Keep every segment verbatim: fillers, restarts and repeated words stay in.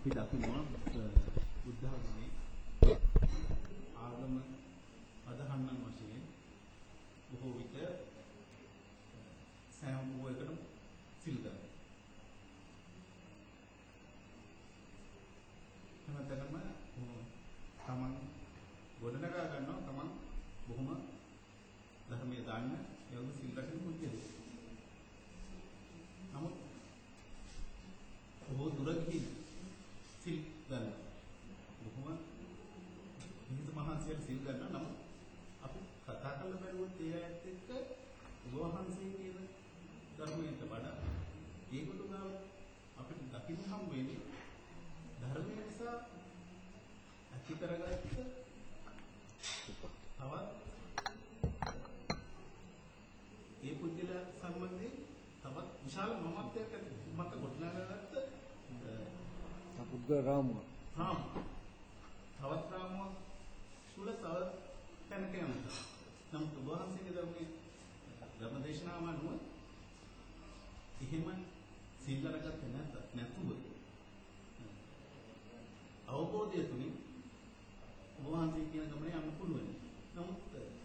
අපි දකිනවා බුද්ධ ධර්මයේ ආගම අදහන්නන් වශයෙන් බොහෝ විට සෑම පොයකටම සිල් ගන්නවා. හැමතැනම තමන් ගොඩනගා ගන්නවා තමන් බොහොම ධර්මයේ දාන්න ඒ වගේ සිල් රැකෙන මුද්දේ. නමුත් බොහෝ දුර ගිහින් සිල් ගන්න. බොහොම හිත මහන්සියෙන් සිල් ගන්න නම් අපි කතා කරලා බැලුවොත් ඒ ඇත්ත එක්ක වහන්සේ කියන ධර්මයට වඩා ඒකට ගාව අපිට දකින්න හම් වෙන්නේ ධර්මය නිසා ඇති කරගත්ත තවත් ඒ පුද්ගල සම්බන්ධයෙන් තවත් විශාල මමත්වයක් ඇති මත ගොඩනගාගත්ත පුද්ගල රාමුව. හා තවත් රාමුව සුල තව තැනක යනවා. නමුත් වහන්සේගේ ධර්මයේ ධර්මදේශනාව අනුව එහෙම සීල රැකගත්තේ නැත්නම් නැතුව අවබෝධය තුලින් වහන්සේ කියන ගමනේ යන්න පුළුවන්. නමුත්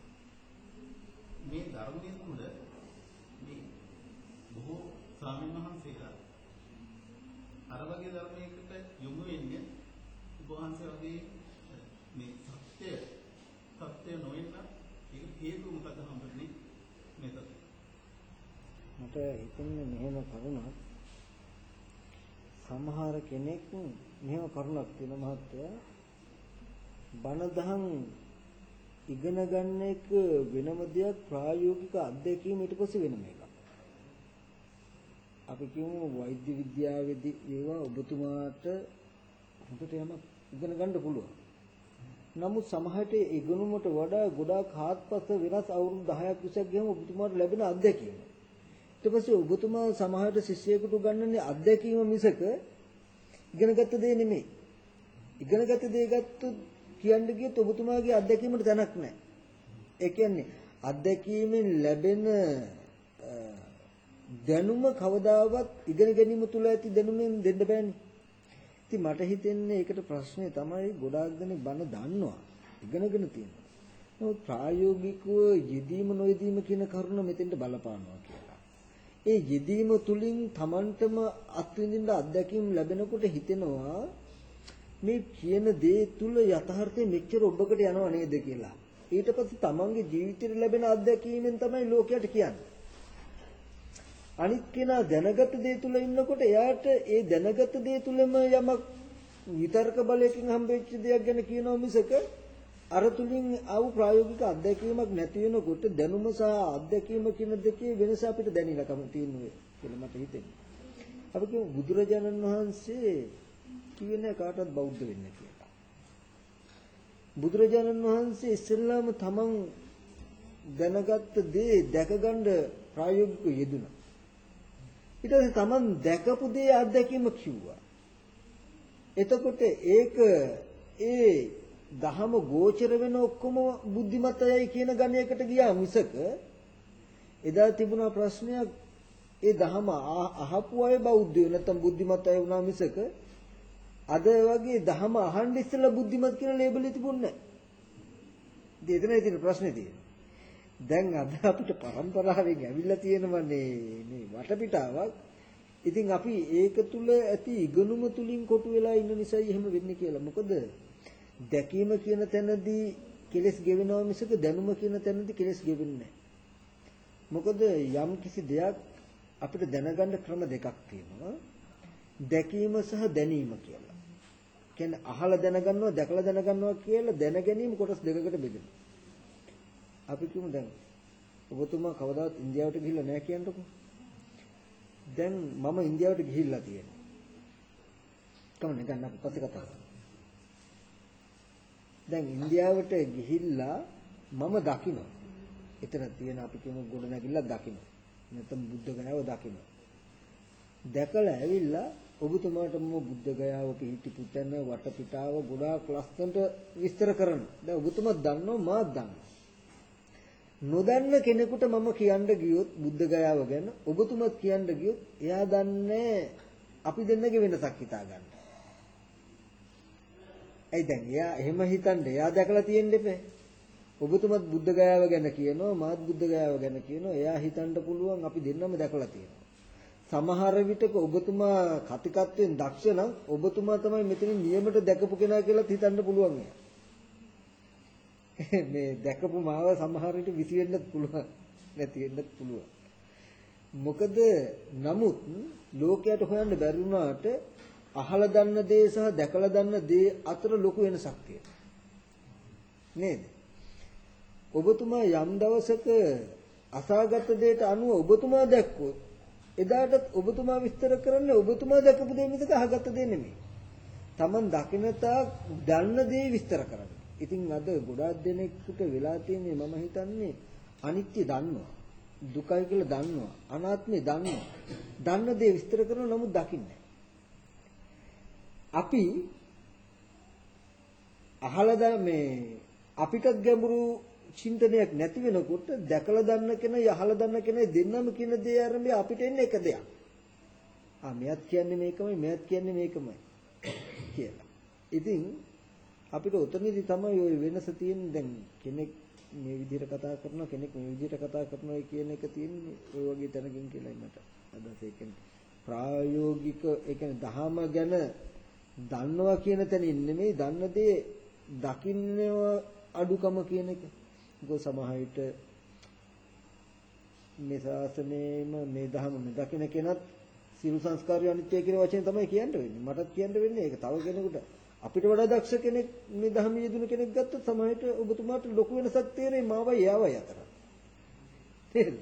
මේ ධර්මයේ තුල මේ බොහෝ ස්වාමීන් වහන්සේලා අර වගේ ධර්මයකට යොමු වෙන්නේ වහන්සේ වගේ මේ සත්‍ය සත්‍ය නොවෙන්න ඒක හේතු මොකද හම්බෙන්නේ මේක. මට හිතෙන්නේ මෙහෙම කරුණක් සමහර කෙනෙක් මෙහෙම කරුණක් තියෙන මහත්තයා බණ දහම් ඉගෙන ගන්න එක වෙනම දෙයක් ප්‍රායෝගික අත්දැකීම ඊට පස්සේ වෙනම එකක්. අපි කියමු වෛද්‍ය විද්‍යාවේදී ඒවා ඔබතුමාට හොඳට යමක් ඉගෙන ගන්න පුළුවන්. නමුත් සමහරට ඒ ඉගෙනුමට වඩා ගොඩාක් හාත්පස වෙනස් අවුරුදු දහයක් විස්සක් ගියම ඔබතුමාට ලැබෙන අත්දැකීම. ඊට පස්සේ ඔබතුමා සමහරට ශිෂ්‍යයෙකුට ගන්නන්නේ අත්දැකීම මිසක ඉගෙනගත්ත දේ නෙමෙයි. ඉගෙනගත්ත දේ ගත්තොත් කියන්න ගියොත් ඔබතුමාගේ අත්දැකීමට තැනක් නැහැ. ඒ කියන්නේ අත්දැකීමෙන් ලැබෙන දැනුම කවදාවත් ඉගෙන ගැනීම තුල ඇති දැනුමෙන් දෙන්න බෑනේ. ඉතින් මට හිතෙන්නේ ඒකට ප්‍රශ්නේ තමයි ගොඩාක් දෙනෙක් බණ දන්නවා. ඉගෙනගෙන තියෙනවා. නමුත් ප්‍රායෝගිකව යෙදීම නොයෙදීම කියන කරුණ මෙතෙන්ට බලපානවා කියලා. ඒ යෙදීම තුලින් Tamanටම අත්විඳින්න අත්දැකීම් ලැබෙනකොට හිතෙනවා මේ කියන දේ තුල යථාර්ථය මෙච්චර ඔබකට යනව නේද කියලා. ඊට පස්සේ Tamanගේ ජීවිතේට ලැබෙන අත්දැකීමෙන් තමයි ලෝකයට කියන්නේ. අනිත් කෙනා දැනගත් දේ තුල ඉන්නකොට එයාට ඒ දැනගත් දේ තුලම යමක් විතර්ක බලයකින් හම්බෙච්ච දෙයක් ගැන කියනවා මිසක අර තුලින් ආව ප්‍රායෝගික අත්දැකීමක් නැති වෙනකොට දැනුම සහ අත්දැකීම කියන දෙකේ වෙනස අපිට දැනෙලා කම තියෙනවා කියලා මට හිතෙනවා. අපි කියමු බුදුරජාණන් වහන්සේ කියන්නේ කාටවත් බෞද්ධ වෙන්න කියලා. බුදුරජාණන් වහන්සේ ඉස්සෙල්ලාම තමන් දැනගත්ත දේ දැකගන්න ප්‍රායෝගිකව යෙදුණා. ඊට පස්සේ තමන් දැකපු දේ අත්දැකීම කිව්වා. එතකොට ඒක ඒ දහම ගෝචර වෙන ඔක්කොම බුද්ධිමත් අයයි කියන ගණයකට ගියා මිසක එදා තිබුණා ප්‍රශ්නයක් ඒ දහම අහපු අය බෞද්ධයෝ නැත්නම් බුද්ධිමත් අය වුණා මිසක අද වගේ දහම අහන්න ඉස්සෙල්ලා බුද්ධිමත් කියන ලේබල් එක තිබුණේ නැහැ. ඉතින් එතනයි තියෙන ප්‍රශ්නේ තියෙන්නේ. දැන් අද අපිට පරම්පරාවෙන් ඇවිල්ලා තියෙනවනේ මේ වටපිටාවක්. ඉතින් අපි ඒක තුල ඇති ඉගෙනුම තුලින් කොටු වෙලා ඉන්න නිසා එහෙම වෙන්නේ කියලා. මොකද දැකීම කියන තැනදී කෙලස් ගෙවෙනවා මිසක දැනුම කියන තැනදී කෙලස් ගෙවෙන්නේ නැහැ. මොකද යම් කිසි දෙයක් අපිට දැනගන්න ක්‍රම දෙකක් තියෙනවා. දැකීම සහ දැනීම කියලා. කියන්නේ අහලා දැනගන්නවා දැකලා දැනගන්නවා කියලා දැන ගැනීම කොටස් දෙකකට බෙදෙනවා. අපි කියමු දැන් ඔබතුමා කවදාවත් ඉන්දියාවට ගිහිල්ලා නැහැ කියන්නකෝ. දැන් මම ඉන්දියාවට ගිහිල්ලා තියෙනවා. කවුනේ ගන්න අපි පස්සේ කතා කරමු. දැන් ඉන්දියාවට ගිහිල්ලා මම දකිනවා. එතන තියෙන අපි කියමු ගොඩනැගිල්ල දකිනවා. නැත්නම් බුද්ධ ගයාව දකිනවා. දැකලා ඇවිල්ලා ඔබතුමාට මම බුද්ධ ගයාව පිහිටි තැන වටපිටාව ගොඩාක් ලස්සනට විස්තර කරනවා. දැන් ඔබතුමා දන්නවා මාත් දන්නවා. නොදන්න කෙනෙකුට මම කියන්න ගියොත් බුද්ධ ගයාව ගැන ඔබතුමත් කියන්න ගියොත් එයා දන්නේ අපි දෙන්නගේ වෙනසක් හිතා ගන්න. ඇයි දැන් එයා එහෙම හිතන්නේ එයා දැකලා තියෙන්න එපේ. ඔබතුමත් බුද්ධ ගයාව ගැන කියනවා මාත් බුද්ධ ගයාව ගැන කියනවා. එයා හිතන්න පුළුවන් අපි දෙන්නම දැකලා තියෙනවා. සමහර විටක ඔබතුමා කතිකත්වයෙන් දක්ෂ නම් ඔබතුමා තමයි මෙතන නියමට දැකපු කෙනා කියලා හිතන්න පුළුවන් එයා. මේ දැකපු මාව සමහර විට විසි වෙන්නත් පුළුවන් නැති වෙන්නත් පුළුවන්. මොකද නමුත් ලෝකයට හොයන්න බැරි වුණාට අහලා දන්න දේ සහ දැකලා දන්න දේ අතර ලොකු වෙනසක් තියෙනවා. නේද? ඔබතුමා යම් දවසක අසාගත දෙයට අනුව ඔබතුමා දැක්කොත් එදාටත් ඔබතුමා විස්තර කරන්නේ ඔබතුමා දැකපු දේ මිසක අහගත දේ නෙමෙයි. Taman දකින තාක් දන්න දේ විස්තර කරන්නේ. ඉතින් අද ගොඩාක් දෙනෙකුට වෙලා තියෙන්නේ මම හිතන්නේ අනිත්‍ය දන්නවා. දුකයි කියලා දන්නවා. අනාත්මය දන්නවා. දන්න දේ විස්තර කරනවා නමුත් දකින්නේ අපි අහලා මේ අපිටත් ගැඹුරු චින්තනයක් නැති වෙනකොට දැකලා දන්න කෙනා යහලා දන්න කෙනා දෙන්නම කියන දේ ආරම්භය අපිට එන්නේ එක දෙයක්. ආ මෙයත් කියන්නේ මේකමයි මෙයත් කියන්නේ මේකමයි කියලා. ඉතින් අපිට උතනදී තමයි ওই වෙනස තියෙන්නේ. දැන් කෙනෙක් මේ විදිහට කතා කරනවා කෙනෙක් මේ විදිහට කතා කරනවා කියන එක තියෙන්නේ ওই වගේ තැනකින් කියලා මට අදහස. ඒ කියන්නේ ප්‍රායෝගික ඒ කියන්නේ දහම ගැන දන්නවා කියන තැනින් නෙමෙයි දන්න දේ දකින්නව අඩුකම කියන එක. මොකද සමහර විට මේ ශාසනයේම මේ ධර්ම නොදකින කෙනත් සියලු සංස්කාරය අනිත්‍ය කියන වචනේ තමයි කියන්න වෙන්නේ. මටත් කියන්න වෙන්නේ ඒක. තව කෙනෙකුට අපිට වඩා දක්ෂ කෙනෙක් මේ ධර්ම යෙදුණු කෙනෙක් ගත්තොත් සමහර විට ඔබතුමාට ලොකු වෙනසක් තේරෙයි මාවයි යාවයි අතර. තේරෙනවද?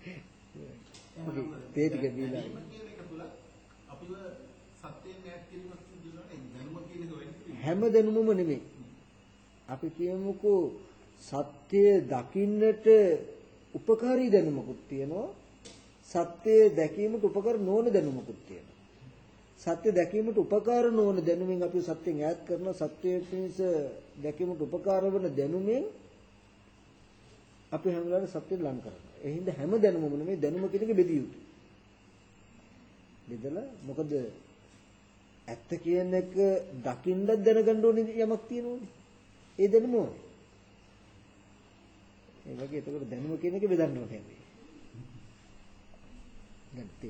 තේ ටික දීලා අපිව සත්‍යයෙන් ඈත් කිරීමක් සිදු වෙනවා දැනුම කියන එක වෙන්නේ. හැම දැනුමම නෙමෙයි. අපි කියමුකෝ සත්‍ය දකින්නට උපකාරී දැනුමකුත් තියෙනවා. සත්‍ය දැකීමට උපකාර නොවන දැනුමකුත් තියෙනවා. සත්‍ය දැකීමට උපකාර නොවන දැනුමින් අපි සත්‍යයෙන් ඈත් කරන සත්‍යයේ පිණිස දැකීමට උපකාර වන දැනුමින් අපි හැම වෙලාවෙම සත්‍යෙ ලං කරනවා. ඒ හින්දා හැම දැනුමම නෙමෙයි දැනුම කියන එක බෙදිය යුතුයි. බෙදලා මොකද ඇත්ත කියන එක දකින්නත් දැනගන්න ඕනේ යමක් තියෙනවනේ. ඒ දැනුම ඕනේ. ඒ වගේ එතකොට දැනුම කියන එක බෙදන්න ඕනේ හැබැයි. ගැත්තේ.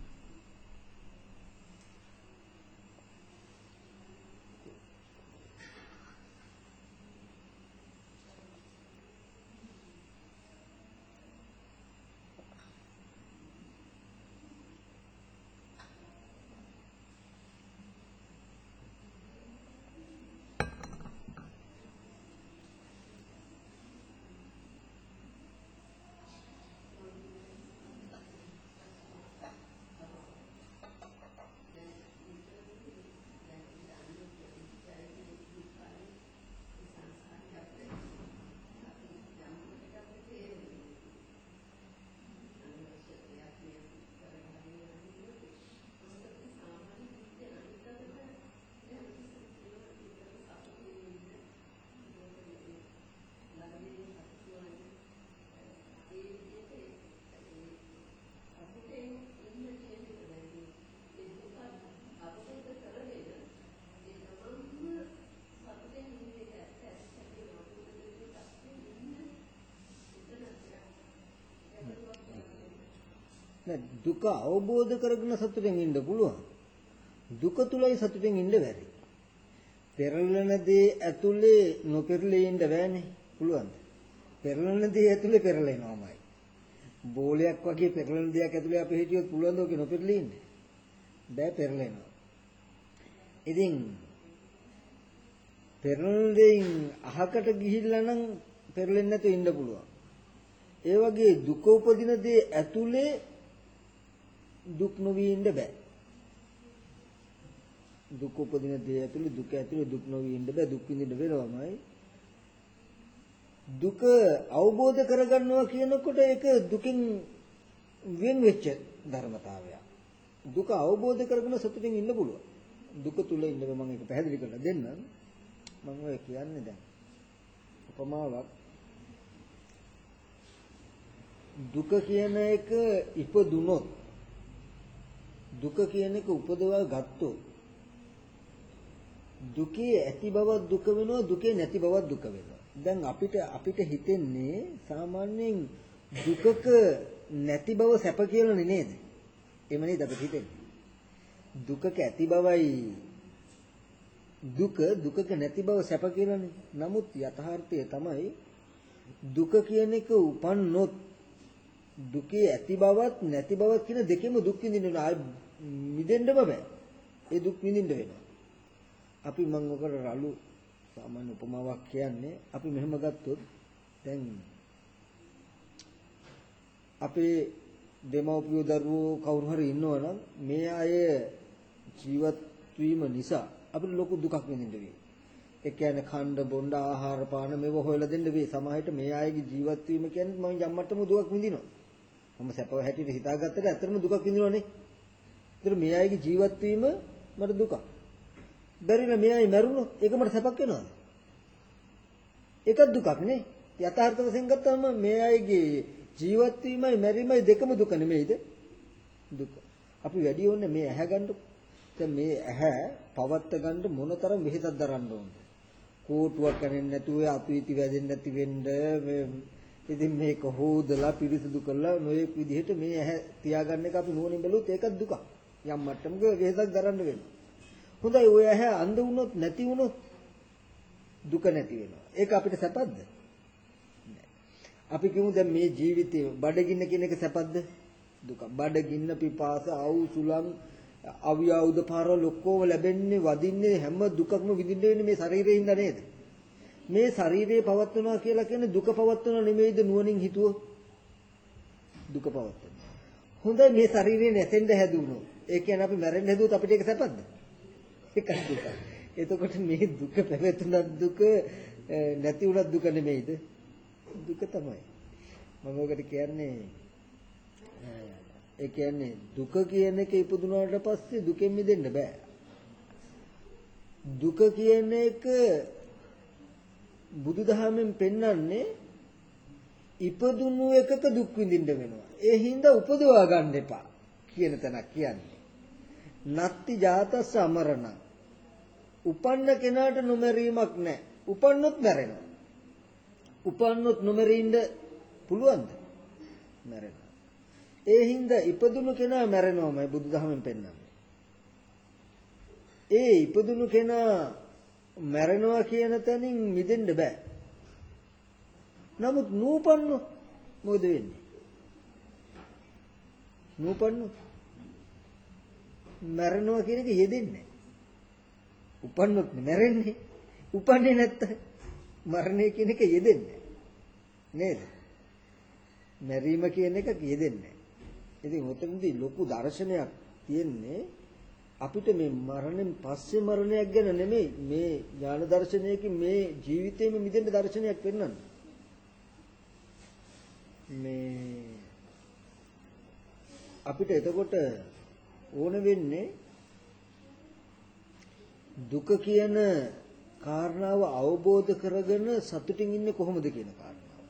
දුක අවබෝධ කරගෙන සතුටෙන් ඉන්න පුළුවන්. දුක තුලයි සතුටෙන් ඉන්න බැරි. පෙරලන දේ ඇතුලේ නොපෙරළී ඉන්න බෑනේ. පුළුවන්ද? පෙරලන දේ ඇතුලේ පෙරලෙනවාමයි. බෝලයක් වගේ පෙරලන දෙයක් ඇතුලේ අපි හිටියොත් පුළුවන්ද ඔක නොපෙරළී ඉන්න? බෑ පෙරලෙනවා. ඉතින් පෙරලන දෙයින් අහකට ගිහිල්ලා නම් පෙරලෙන්නේ නැතුව ඉන්න පුළුවන්. ඒ වගේ දුක උපදින දේ ඇතුලේ දුක් නොවි ඉන්න බෑ. දුක උපදින දේ ඇතුලේ දුක ඇතුලේ දුක් නොවි ඉන්න බෑ. දුක් විඳින්න වෙනවමයි. දුක අවබෝධ කරගන්නවා කියනකොට ඒක දුකින් වෙන් වෙච්ච ධර්මතාවයක්. දුක අවබෝධ කරගෙන සතුටින් ඉන්න පුළුවන්. දුක තුල ඉන්න මම ඒක පැහැදිලි කරලා දෙන්නම්. මම ඔය කියන්නේ දැන් උපමාවක් දුක කියන එක ඉපදුනොත් දුක කියන එක උපදවා ගත්තොත් දුකේ ඇති බවක් දුක වෙනවා දුකේ නැති බවක් දුක වෙනවා. දැන් අපිට අපිට හිතෙන්නේ සාමාන්‍යයෙන් දුකක නැති බව සැප කියලා නේද? එහෙම නේද අපිට හිතෙන්නේ. දුකක ඇති බවයි දුක දුකක නැති බව සැප කියලානේ. නමුත් යථාර්ථය තමයි දුක කියන එක උපන්නොත් දුකේ ඇති බවත් නැති බවත් කියන දෙකෙම දුක් විඳින්න ආයි මිදෙන්න බෑ. ඒ දුක් විඳින්න වෙනවා. අපි මම ඔකට රළු සාමාන්‍ය උපමාවක් කියන්නේ අපි මෙහෙම ගත්තොත් දැන් අපේ දෙමව්පියෝ දරුවෝ කවුරු හරි ඉන්නවනම් මේ අය ජීවත් වීම නිසා අපිට ලොකු දුකක් විඳින්න වෙයි. ඒ කියන්නේ ඛණ්ඩ බොණ්ඩ ආහාර පාන මේව හොයලා දෙන්න වෙයි. සමහරට මේ අයගේ ජීවත් වීම කියන්නේ මම යම්මටම දුකක් විඳිනවා. මම සැපව හැටියට හිතාගත්තට ඇත්තටම දුකක් විඳිනවනේ. ඒතර මේ අයගේ ජීවත් වීම මට දුකක්. බැරිලා මේ අය මැරුණොත් ඒක මට සැපක් වෙනවද? ඒක දුකක් නේ. යථාර්ථ වශයෙන් ගත්තම මේ අයගේ ජීවත් වීමයි මැරීමයි දෙකම දුක නෙමෙයිද? දුක. අපි වැඩි ඕනේ මේ ඇහැ ගන්න. දැන් මේ ඇහැ පවත්ත ගන්න මොනතරම් වෙහෙසක් දරන්න ඕනද? කෝටුවක් කන්නේ නැතුව අතු ඉති වැදෙන්නේ නැති වෙන්න මේ ඉතින් මේක හොදලා පිරිසිදු කරලා නොයෙක් විදිහට මේ ඇහැ තියාගන්න එක අපි නෝනින් බැලුවොත් ඒකත් දුක. යම් මට්ටමක වෙහෙසක් දරන්න වෙනවා. හොඳයි ඔය ඇහැ අඳ වුණොත් නැති වුණොත් දුක නැති වෙනවා. ඒක අපිට සැපද? අපි කියමු දැන් මේ ජීවිතේ බඩගින්න කියන එක සැපද? දුක. බඩගින්න පිපාස ආවු සුලං අවියවුද පාරවල් ඔක්කොම ලැබෙන්නේ වදින්නේ හැම දුකක්ම විඳින්න වෙන්නේ මේ ශරීරයේ ඉඳ නේද? මේ ශරීරයේ පවත්වනවා කියලා කියන්නේ දුක පවත්වනවා නෙමෙයිද නුවණින් හිතුවොත්? දුක පවත්වනවා. හොඳයි මේ ශරීරේ නැසෙන්න හැදුණොත් ඒ කියන්නේ අපි මැරෙන්න හැදුවොත් අපිට ඒක සැපද? ඒක දුක. එතකොට මේ දුක පැවැතුණත් දුක නැති වුණත් දුක නෙමෙයිද? දුක තමයි. මම ඔකට කියන්නේ ඒ කියන්නේ දුක කියන එක ඉපදුනාට පස්සේ දුකෙන් මිදෙන්න බෑ. දුක කියන එක බුදුදහමෙන් පෙන්වන්නේ ඉපදුණු එකක දුක් විඳින්න වෙනවා. ඒ හින්දා උපදවා ගන්න එපා කියන තැනක් කියන්නේ. නත්ති ජාතස්ස අමරණ. උපන්න කෙනාට නොමරීමක් නැහැ. උපන්නොත් මැරෙනවා. උපන්නොත් නොමරින්න පුළුවන්ද? මැරෙනවා. ඒ හින්දා ඉපදුණු කෙනා මැරෙනවමයි බුදුදහමෙන් පෙන්නන්නේ. ඒ ඉපදුණු කෙනා මැරෙනවා කියන තැනින් මිදෙන්න බෑ. නමුත් නූපන්නොත් මොකද වෙන්නේ? නූපන්නොත් මැරෙනවා කියන එක යෙදෙන්නේ. උපන්නොත් මැරෙන්නේ. උපන්නේ නැත්තම් මරණය කියන එක යෙදෙන්නේ නේද? මැරීම කියන එක යෙදෙන්නේ. ඉතින් උතනදී ලොකු දර්ශනයක් තියෙන්නේ අපිට මේ මරණයෙන් පස්සේ මරණයක් ගැන නෙමෙයි මේ ඥාන දර්ශනයකින් මේ ජීවිතේම මිදෙන්න දර්ශනයක් වෙන්නන්නේ. මේ අපිට එතකොට ඕන වෙන්නේ දුක කියන කාරණාව අවබෝධ කරගෙන සතුටින් ඉන්නේ කොහොමද කියන කාරණාව.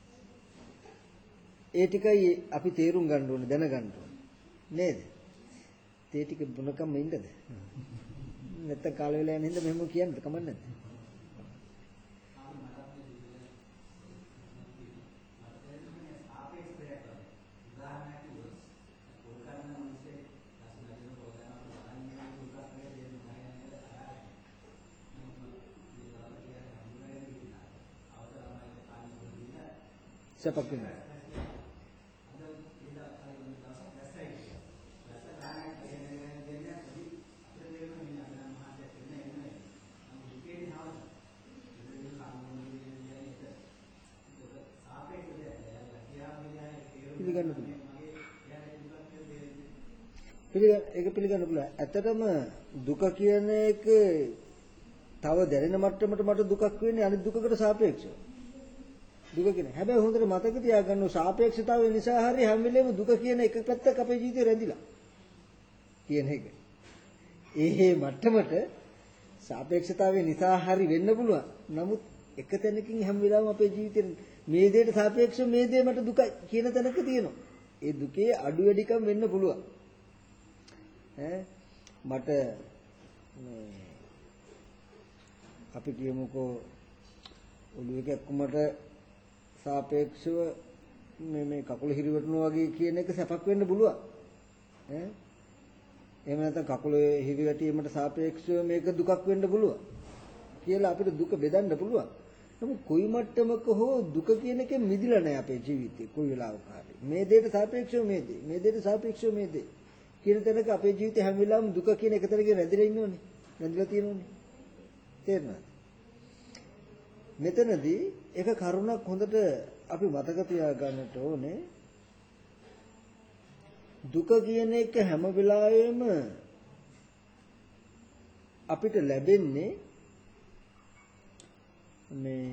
ඒ ටිකයි අපි තේරුම් ගන්න ඕනේ දැනගන්න ඕනේ. නේද? ඒ ටික බුණකම් ඉන්නද? නැත්තම් කාල වෙලා යන හින්දා මෙහෙම කියන්නද කමක් නැද්ද? සපක් වෙනවා. පිළිගන්න පුළුවන්. පිළිගන්න ඒක පිළිගන්න පුළුවන්. ඇත්තටම දුක කියන එක තව දැනෙන මට්ටමට මට දුකක් වෙන්නේ අනිත් දුකකට සාපේක්ෂව. දුක කියන්නේ. හැබැයි හොඳට මතක තියාගන්න සාපේක්ෂතාවය නිසා හරි හැම වෙලේම දුක කියන එක පැත්තක් අපේ ජීවිතේ රැඳිලා. කියන එක. ඒ මට්ටමට සාපේක්ෂතාවය නිසා හරි වෙන්න පුළුවන්. නමුත් එක තැනකින් හැම වෙලාවෙම අපේ ජීවිතේ මේ දෙයට සාපේක්ෂව මේ දේ මට දුකයි කියන තැනක තියෙනවා. ඒ දුකේ අඩු වැඩිකම් වෙන්න පුළුවන්. ඈ මට මේ අපි කියමුකෝ ඔළුවේ කැක්කුමට සාපේක්ෂව මේ මේ කකුල හිරිවටනවා වගේ කියන එක සැපක් වෙන්න පුළුවන්. ඈ එහෙම නැත්නම් කකුලේ හිරිවැටීමට සාපේක්ෂව මේක දුකක් වෙන්න පුළුවන් කියලා අපිට දුක බෙදන්න පුළුවන්. නමුත් කොයි මට්ටමක හෝ දුක කියන එකෙන් මිදිලා නැහැ අපේ ජීවිතේ කොයි වෙලාවක හරි. මේ දෙයට සාපේක්ෂව මේ දේ, මේ දෙයට සාපේක්ෂව මේ දේ. කියන තැනක අපේ ජීවිතේ හැම වෙලාවෙම දුක කියන එක තරගේ රැඳිලා ඉන්නෝනේ. රැඳිලා තියෙනෝනේ. තේරෙනවද? මෙතනදී එක කරුණක් හොඳට අපි මතක තියාගන්නට ඕනේ. දුක කියන එක හැම වෙලාවෙම අපිට ලැබෙන්නේ මේ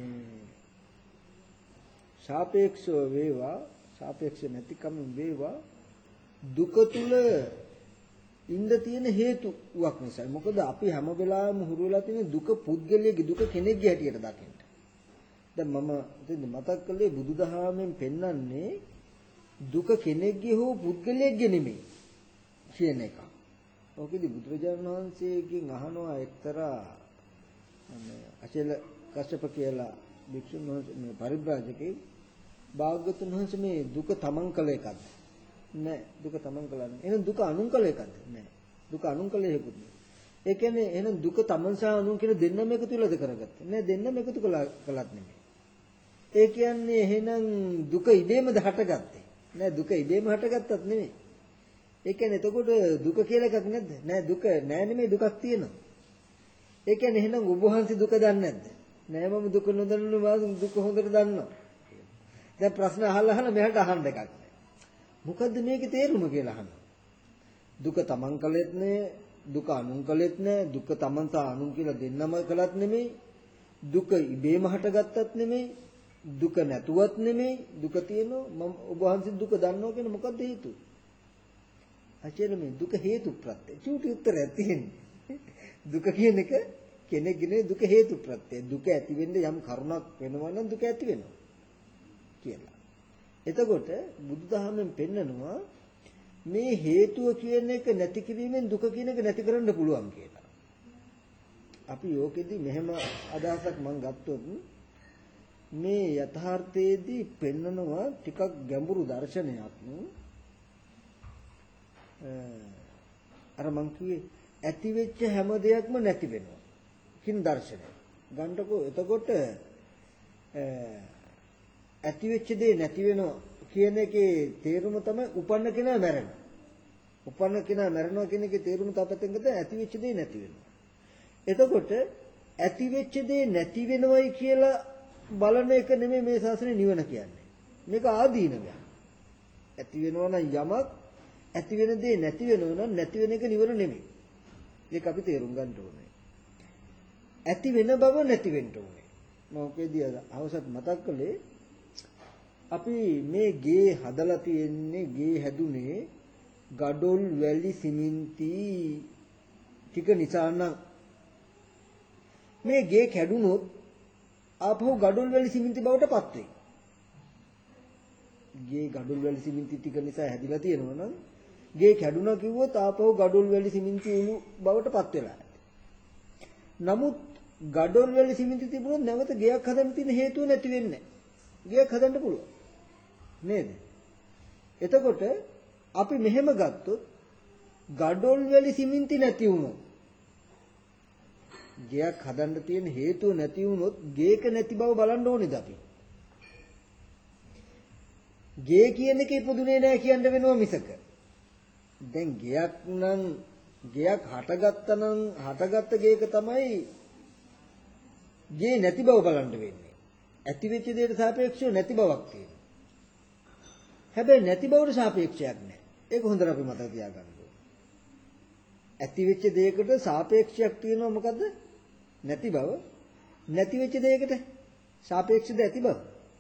සාපේක්ෂව වේවා සාපේක්ෂ නැතිකම වේවා දුක තුල ඉන්න තියෙන හේතුවක් නිසා. මොකද අපි හැම වෙලාවෙම හුරු වෙලා තියෙන දුක පුද්ගලයේ දුක කෙනෙක්ගේ හැටියට දකින්න. දැන් මම ඉතින් මතක් කළේ බුදුදහමෙන් පෙන්වන්නේ දුක කෙනෙක්ගේ හෝ පුද්ගලයෙක්ගේ නෙමෙයි කියන එක. ඕකෙදි බුදුරජාණන් වහන්සේගෙන් අහනවා එක්තරා මේ අචල කශ්‍යප කියලා භික්ෂුන් වහන්සේ මේ පරිබ්‍රාජකේ භාග්‍යවතුන් වහන්සේ මේ දුක තමන් කළ එකක්ද? නෑ දුක තමන් කළා නෙවෙයි. එහෙනම් දුක අනුන් කළ එකක්ද? නෑ. දුක අනුන් කළ එකකුත් නෑ. ඒ කියන්නේ එහෙනම් දුක තමන් සහ අනුන් කියන දෙන්නම එකතු වෙලාද කරගත්තේ? නෑ දෙන්නම එකතු කළත් නෙමෙයි. ඒ කියන්නේ එහෙනම් දුක ඉබේමද හටගත්තේ? නෑ දුක ඉබේම හටගත්තත් නෙමෙයි. ඒ කියන්නේ එතකොට දුක කියලා එකක් නැද්ද? නෑ දුක නෑ නෙමෙයි දුකක් තියෙනවා. ඒ කියන්නේ එහෙනම් ඔබ වහන්සේ දුක දන්නේ නැද්ද? නෑ මම දුක නොදන්නු මම දුක හොඳට දන්නවා. දැන් ප්‍රශ්න අහලා අහලා මෙහාට අහන්න එකක් නෑ. මොකද්ද මේකේ තේරුම කියලා අහනවා. දුක තමන් කළෙත් නෑ, දුක අනුන් කළෙත් නෑ, දුක තමන් සහ අනුන් කියලා දෙන්නම කළත් නෙමෙයි, දුක ඉබේම හටගත්තත් නෙමෙයි, දුක නැතුවත් නෙමෙයි, දුක තියෙනවා. මම ඔබ වහන්සේ දුක දන්නවා කියන මොකද්ද හේතුව? අචේල මේ දුක හේතු ප්‍රත්‍ය. චූටි උත්තරයක් තියෙන්නේ. දුක කියන එක කෙනෙක්ගේ දුක හේතු ප්‍රත්‍ය. දුක ඇති වෙන්න යම් කරුණක් වෙනවා නම් දුක ඇති වෙනවා කියලා. එතකොට බුදුදහමෙන් පෙන්නනවා මේ හේතුව කියන එක නැති කිරීමෙන් දුක කියන එක නැති කරන්න පුළුවන් කියලා. අපි යෝකෙදි මෙහෙම අදහසක් මම ගත්තොත් මේ යථාර්ථයේදී පෙන්නනවා ටිකක් ගැඹුරු දර්ශනයක්. අර මං කිව්වේ ඇති වෙච්ච හැම දෙයක්ම නැති වෙනවා කින් දර්ශනය. ගන්නකො එතකොට ඇති වෙච්ච දේ නැති වෙනවා කියන එකේ තේරුම තමයි උපන්න කෙනා මැරෙනවා. උපන්න කෙනා මැරෙනවා කියන එකේ තේරුම තාපතෙන් ගත්තා ඇති වෙච්ච දේ නැති වෙනවා. එතකොට ඇති වෙච්ච දේ නැති වෙනවයි කියලා බලන එක නෙමෙයි මේ ශාසනය නිවන කියන්නේ. මේක ආදීනවයක්. ඇති වෙනවා නම් යමක් ඇති වෙන දේ නැති වෙනවා නම් නැති වෙන එක නිවන නෙමෙයි. ඒක අපි තේරුම් ගන්න ඕනේ. ඇති වෙන බව නැති වෙන්න ඕනේ. මම ඔකේදී අවසත් මතක් කළේ අපි මේ ගේ හදලා තියෙන්නේ ගේ හැදුනේ ගඩොල් වැලි සිමෙන්ති ටික නිසා නම් මේ ගේ කැඩුනොත් ආපහු ගඩොල් වැලි සිමෙන්ති බවට පත් වෙයි. ගේ ගඩොල් වැලි සිමෙන්ති ටික නිසා හැදිලා තියෙනවා නම් ගේ කැඩුනා කිව්වොත් ආපහු ගඩොල් වැලි සිමෙන්ති උණු බවට පත් වෙලා. නමුත් ගඩොල් වැලි සිමෙන්ති තිබුණොත් නැවත ගෙයක් හදන්න තියෙන හේතුව නැති වෙන්නේ නැහැ. ගෙයක් හදන්න පුළුවන්. නේද? එතකොට අපි මෙහෙම ගත්තොත් ගඩොල් වැලි සිමෙන්ති නැති වුණොත් ගෙයක් හදන්න තියෙන හේතුව නැති වුණොත් ගේක නැති බව බලන්න ඕනේද අපි? ගේ කියන එක ඉපදුනේ නැහැ කියන්න වෙනවා මිසක. දැන් ගෙයක් නම් ගෙයක් හටගත්තා නම් හටගත්ත ගේක තමයි ගේ නැති බව බලන්න වෙන්නේ. ඇති වෙච්ච දෙයට සාපේක්ෂව නැති බවක් තියෙනවා. හැබැයි නැති බවට සාපේක්ෂයක් නැහැ. ඒක හොඳට අපි මතක තියාගන්න ඕනේ. ඇති වෙච්ච දෙයකට සාපේක්ෂයක් තියෙනවා මොකද්ද? නැති බව. නැති වෙච්ච දෙයකට සාපේක්ෂද ඇති බව?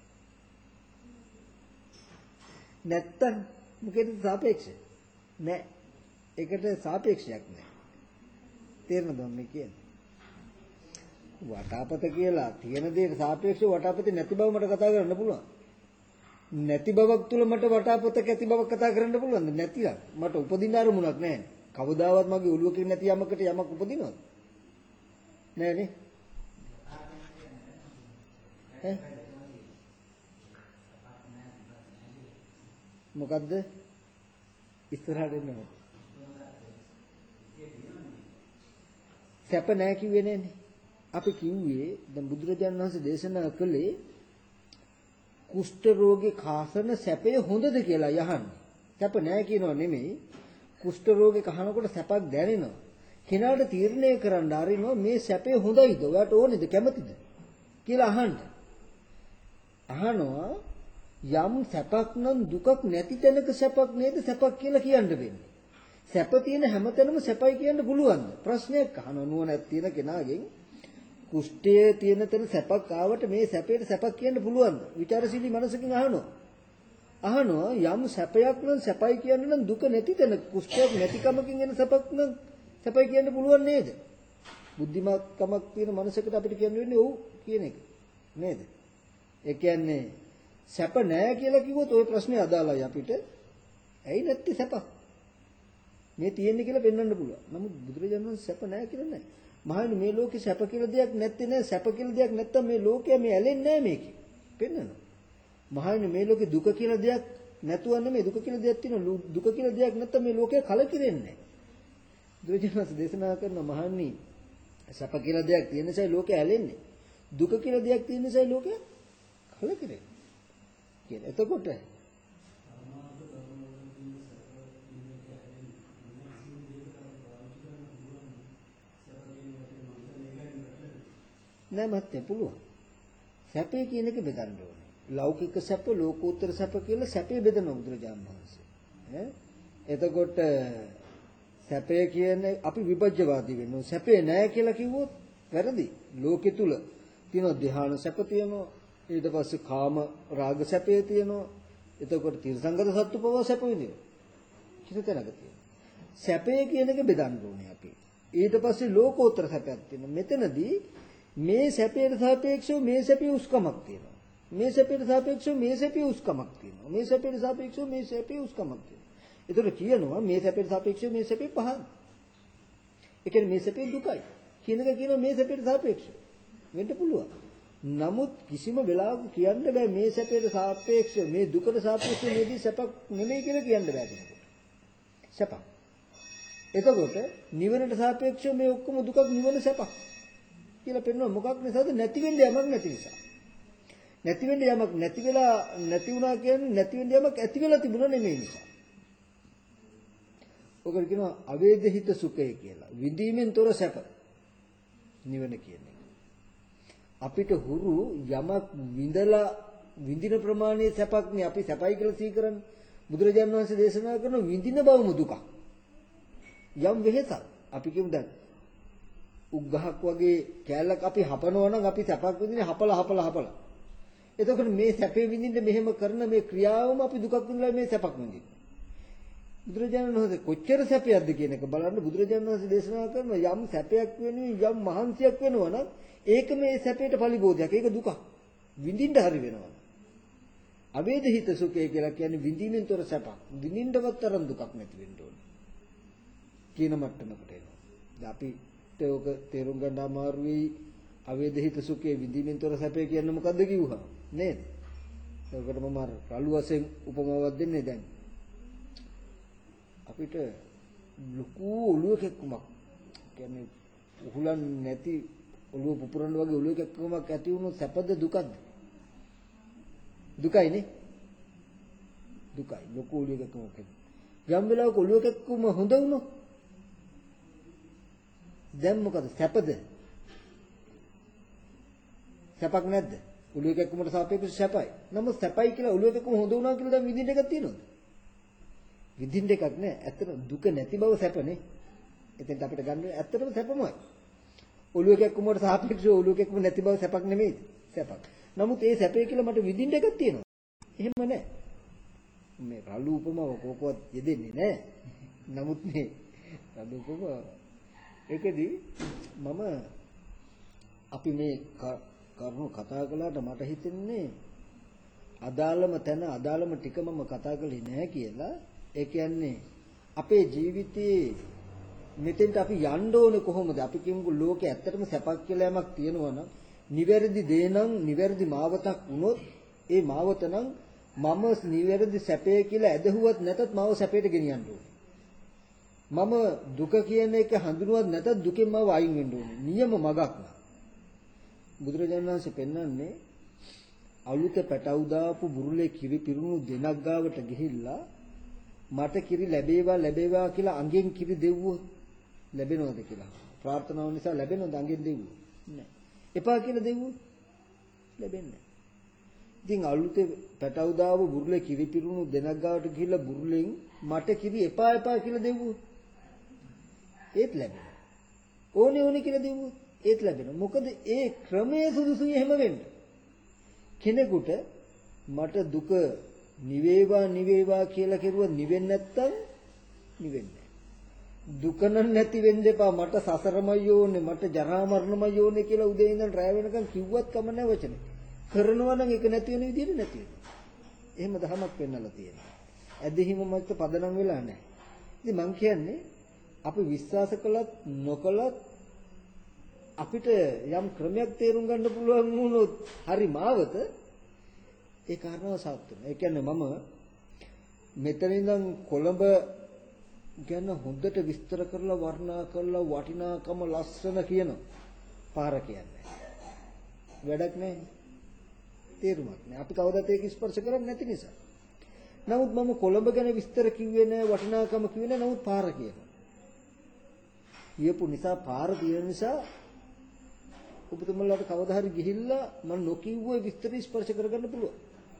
නැත්තම් මොකේද සාපේක්ෂ? නැහැ. ඒකට සාපේක්ෂයක් නැහැ. තේරෙනවද මේ කියන්නේ? වටාපත කියලා තියෙන දෙයට සාපේක්ෂව වටාපතේ නැති බව මට කතා කරන්න පුළුවන්. නැති බවක් තුල මට වටාපතක ඇති බවක් කතා කරන්න පුළුවන්ද? නැතිනම් මට උපදින්න අරමුණක් නැහැ. කවදාවත් මගේ ඔළුවකින් නැති යමකට යමක් උපදිනවද? නෑනේ. ඈ මොකද්ද ඉස්සරහට එන්නේ සැප නැහැ කිව්වේ නෑනේ අපි කිව්වේ දැන් බුදුරජාණන් වහන්සේ දේශනා කළේ කුෂ්ඨ රෝගේ කාසන සැපය හොඳද කියලා යහන්නේ සැප නැහැ කියනව නෙමෙයි කුෂ්ඨ රෝගේ කහනකොට සැපක් දැනෙනවා කෙනාට තීරණය කරන්න ආරිනවා මේ සැපය හොඳයිද ඔයාට ඕනේද කැමතිද කියලා අහන්න අහනවා යම් සැපක් නම් දුකක් නැති තැනක සැපක් නේද සැපක් කියලා කියන්න වෙන්නේ සැප තියෙන හැමතැනම සැපයි කියන්න පුළුවන්ද ප්‍රශ්නයක් අහන නුවණක් තියෙන කෙනාගෙන් කුෂ්ඨය තියෙන තැන සැපක් ආවට මේ සැපේට සැපක් කියන්න පුළුවන්ද විචාරශීලී මනසකින් අහනවා අහනවා යම් සැපයක් නම් සැපයි කියන්න නම් දුක නැති තැන කුෂ්ඨයක් නැතිකමකින් එන සැපක් නම් සැපයි කියන්න පුළුවන් නේද බුද්ධිමත්කමක් තියෙන මනසකට අපිට කියන්න වෙන්නේ ඔව් කියන එක නේද ඒ කියන්නේ සැප නැහැ කියලා කිව්වොත් ওই ප්‍රශ්නේ අදාළයි අපිට ඇයි නැත්තේ සැප මේ තියෙන්නේ කියලා පෙන්වන්න පුළුවන් නමුත් බුදුරජාණන් වහන්සේ සැප නැහැ කියලා නැහැ මහණනි මේ ලෝකේ සැප කියලා දෙයක් නැත්තේ නෑ සැප කියලා දෙයක් නැත්තම් මේ ලෝකය මේ ඇලෙන්නේ නෑ මේකේ පෙන්නනවා මහණනි මේ ලෝකේ දුක කියලා දෙයක් නැතුව නෙමෙයි දුක කියලා දෙයක් තියෙනවා දුක කියලා දෙයක් නැත්තම් මේ ලෝකය කලකිරෙන්නේ නෑ දුජනස් දේශනා කරන මහණනි සැප කියලා දෙයක් තියෙන නිසා ලෝකය ඇලෙන්නේ දුක කියලා දෙයක් තියෙන නිසා ලෝකය කලකිරෙන්නේ කියලා එතකොට නෑ මහත්තයා පුළුවන්. සැපේ කියන එක බෙදන්න ඕනේ. ලෞකික සැප, ලෝකෝත්තර සැප කියලා සැපේ බෙදන බුදුරජාණන් වහන්සේ. ඈ එතකොට සැපේ කියන්නේ අපි විභජ්‍යවාදී වෙනවා. සැපේ නෑ කියලා කිව්වොත් වැරදි. ලෝකෙ තුල තියෙන ධ්‍යාන සැප තියෙනවා. ඊට පස්සේ කාම රාග සැපේ තියෙනවා. එතකොට තිරසංගත සත්තු පව සැප විඳිනවා. කිසිතැනක තියෙනවා. සැපේ කියන එක බෙදන්න ඕනේ අපි. ඊට පස්සේ ලෝකෝත්තර සැපයක් තියෙනවා. මෙතනදී මේ සැපයට සාපේක්ෂව මේ සැපේ උස්කමක් තියෙනවා. මේ සැපයට සාපේක්ෂව මේ සැපේ උස්කමක් තියෙනවා. මේ සැපයට සාපේක්ෂව මේ සැපේ උස්කමක් තියෙනවා. ඒතර කියනවා මේ සැපයට සාපේක්ෂව මේ සැපේ පහයි. ඒ කියන්නේ මේ සැපේ දුකයි. කියන එක කියනවා මේ සැපයට සාපේක්ෂව. වෙන්න පුළුවන්. නමුත් කිසිම වෙලාවක කියන්න බෑ මේ සැපයට සාපේක්ෂව මේ දුකට සාපේක්ෂව මේදී සැපක් නෙමෙයි කියලා කියන්න බෑ කෙනෙකුට. සැපක්. එතකොට නිවනට සාපේක්ෂව මේ ඔක්කොම දුකක් නිවන සැපක්. කියලා පෙන්වනවා මොකක් නිසාද නැති වෙන්න යමක් නැති නිසා නැති වෙන්න යමක් නැති වෙලා නැති වුණා කියන්නේ නැති වෙන්න යමක් ඇති වෙලා තිබුණා නෙමෙයි නිසා ඔකට කියනවා අවේදිත සුඛය කියලා විඳීමෙන් තොර සැප නිවන කියන්නේ අපිට හුරු යමක් විඳලා විඳින ප්‍රමාණයේ සැපක් නේ අපි සැපයි කියලා සිහි කරන්නේ බුදුරජාණන් වහන්සේ දේශනා කරන විඳින බවම දුක යම් වෙහෙසක් අපි කියමු දැන් උග්ගහක් වගේ කැලලක් අපි හපනවා නම් අපි සැපක් විඳින්නේ හපලා හපලා හපලා. එතකොට මේ සැපේ විඳින්න මෙහෙම කරන මේ ක්‍රියාවම අපි දුකක් විඳලා මේ සැපක් විඳිනවා. බුදුරජාණන් වහන්සේ කොච්චර සැපයක්ද කියන එක බලන්න බුදුරජාණන් වහන්සේ දේශනා කරන යම් සැපයක් වෙනුවෙන් යම් මහන්සියක් වෙනවා නම් ඒක මේ සැපේට පරිබෝධයක්. ඒක දුකක්. විඳින්න හරි වෙනවා. අවේදිත සුඛය කියලා කියන්නේ විඳීමෙන් තොර සැපක්. විඳින්නවත් තරම් දුකක් නැති වෙන්න ඕනේ. කියන මට්ටමකට එනවා. දැන් අපි ඒක තේරුම් ගන්න අමාරුයි අවේදිත සුඛයේ විඳීමෙන් තොර සැපේ කියන්නේ මොකද්ද කිව්වහම නේද? ඒකට මම අර රළු වශයෙන් උපමාවක් දෙන්නේ දැන්. අපිට ලොකු ඔළුවක එක්කමක් කියන්නේ උහුලන් නැති ඔළුව පුපුරන වගේ ඔළුවක එක්කමක් ඇති වුණොත් සැපද දුකද? දුකයිනේ. දුකයි. ලොකු ඔළුවක එක්කමක්. යම් වෙලාවක ඔළුවක එක්කම හොඳ වුණොත් දැන් මොකද සැපද? සැපක් නැද්ද? ඔළුවක එක්කමට සාපේක්ෂව සැපයි. නමුත් සැපයි කියලා ඔළුවක එක්කම හොඳ වුණා කියලා දැන් විඳින්න එකක් තියෙනවද? විඳින්න එකක් නෑ. ඇත්තට දුක නැති බව සැපනේ. එතෙන්ට අපිට ගන්න ඇත්තටම සැපමයි. ඔළුවක එක්කමට සාපේක්ෂව ඔළුවක එක්කම නැති බව සැපක් නෙමෙයිද? සැපක්. නමුත් ඒ සැපේ කියලා මට විඳින්න එකක් තියෙනවා. එහෙම නෑ. මේ රළු උපමාව කොකවත් යෙදෙන්නේ නෑ. නමුත් මේ රළු උපමාව ඒකදී මම අපි මේ කරුණු කතා කළාට මට හිතෙන්නේ අදාළම තැන අදාළම ටික මම කතා කළේ නැහැ කියලා. ඒ කියන්නේ අපේ ජීවිතයේ මෙතෙන්ට අපි යන්න ඕනේ කොහොමද? අපි කියමුකෝ ලෝකේ ඇත්තටම සැපක් කියලා යමක් තියෙනවා නම් නිවැරදි දේ නම් නිවැරදි මාවතක් වුණොත් ඒ මාවත නම් මම නිවැරදි සැපේ කියලා ඇදහුවත් නැතත් මාව සැපයට ගෙනියන්න ඕනේ. මම දුක කියන එක හඳුනුවත් නැතත් දුකෙන් මාව අයින් වෙන්න ඕනේ. නියම මගක් නා. බුදුරජාණන් වහන්සේ පෙන්වන්නේ අලුත පැටවු දාපු බුරුලේ කිරි පිරුණු දෙනක් ගාවට ගිහිල්ලා මට කිරි ලැබේවා ලැබේවා කියලා අඟෙන් කිරි දෙව්වොත් ලැබෙනවද කියලා. ප්‍රාර්ථනාව නිසා ලැබෙනවද අඟෙන් දෙව්වොත්? නැහැ. එපා කියලා දෙව්වොත් ලැබෙන්නේ නැහැ. ඉතින් අලුතේ පැටවු දාපු බුරුලේ කිරි පිරුණු දෙනක් ගාවට ගිහිල්ලා බුරුලෙන් මට කිරි එපා එපා කියලා දෙව්වොත් ඒත් ලැබෙනවා. ඕනේ ඕනේ කියලා දෙව්වොත් ඒත් ලැබෙනවා. මොකද ඒ ක්‍රමයේ සුදුසුයි එහෙම වෙන්න. කෙනෙකුට මට දුක නිවේවා නිවේවා කියලා කෙරුවා නිවෙන්නේ නැත්තම් නිවෙන්නේ නැහැ. දුක නැති වෙන්න එපා මට සසරමයි ඕනේ මට ජරා මරණමයි ඕනේ කියලා උදේ ඉඳන් රැ වෙනකන් කිව්වත් කම නැහැ වචනේ. කරනවා නම් ඒක නැති වෙන විදිහට නැති වෙනවා. එහෙම දහමක් පෙන්නලා තියෙනවා. ඇදහිම මත පදනම් වෙලා නැහැ. ඉතින් මං කියන්නේ අපි විශ්වාස කළත් නොකළත් අපිට යම් ක්‍රමයක් තේරුම් ගන්න පුළුවන් වුණොත් හරි මාවත ඒ කාරණාව සාර්ථක වෙනවා. ඒ කියන්නේ මම මෙතන ඉඳන් කොළඹ ගැන හොඳට විස්තර කරලා වර්ණනා කරලා වටිනාකම ලස්සන කියන පාර කියන්නේ. වැඩක් නැහැ. තේරුමක් නැහැ. අපි කවදාත් ඒක ස්පර්ශ කරන්නේ නැති නිසා. නමුත් මම කොළඹ ගැන විස්තර කිව්වේ නැහැ වටිනාකම කිව්වේ නැහැ නමුත් පාර කියනවා. කියපු නිසා පාර තියෙන නිසා ඔබතුමලාට කවදා හරි ගිහිල්ලා මම නොකියුවේ විස්තර ස්පර්ශ කරගන්න පුළුවන්.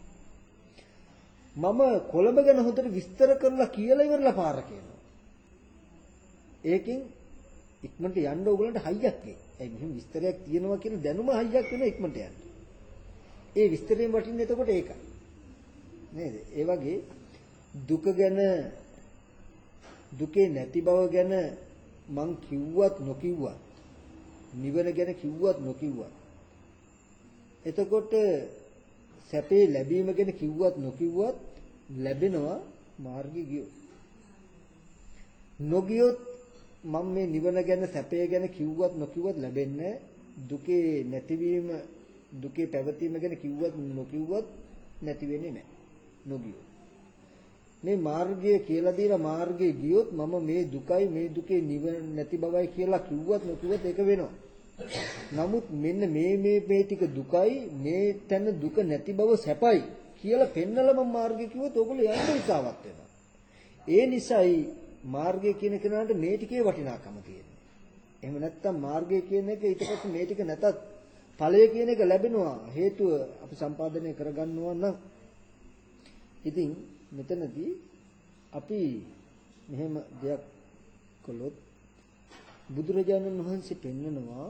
මම කොළඹ ගැන හොඳට විස්තර කරලා කියලා ඉවරලා පාර කියනවා. ඒකෙන් ඉක්මනට යන්න ඕගලන්ට හයියක් එයි. ඒ මෙහෙම විස්තරයක් තියෙනවා කියලා දැනුම හයියක් වෙන ඉක්මනට යන්න. ඒ විස්තරයෙන් වටින්නේ එතකොට ඒකයි. නේද? ඒ වගේ දුක ගැන දුකේ නැති බව ගැන මං කිව්වත් නොකිව්වත් නිවන ගැන කිව්වත් නොකිව්වත් එතකොට සැපේ ලැබීම ගැන කිව්වත් නොකිව්වත් ලැබෙනවා මාර්ගය ගියොත් නොගියොත් මම මේ නිවන ගැන සැපේ ගැන කිව්වත් නොකිව්වත් ලැබෙන්නේ දුකේ නැතිවීම දුකේ පැවතීම ගැන කිව්වත් නොකිව්වත් නැති වෙන්නේ නැහැ නොගියොත් මේ මාර්ගය කියලා දීලා මාර්ගයේ ගියොත් මම මේ දුකයි මේ දුකේ නිවන නැති බවයි කියලා කිව්වත් නොකිව්වත් ඒක වෙනවා. නමුත් මෙන්න මේ මේ මේ ටික දුකයි මේ තැන දුක නැති බව සැපයි කියලා පෙන්නලා මම මාර්ගය කිව්වොත් ඕගොල්ලෝ යන්න උත්සාහවත් වෙනවා. ඒ නිසායි මාර්ගය කියන කෙනාට මේ ටිකේ වටිනාකම තියෙන්නේ. එහෙම නැත්නම් මාර්ගය කියන එක ඊට පස්සේ මේ ටික නැතත් ඵලය කියන එක ලැබෙනවා. හේතුව අපි සම්පාදනය කරගන්නවා නම් ඉතින් මෙතනදී අපි මෙහෙම දෙයක් කළොත් බුදුරජාණන් වහන්සේ පෙන්නනවා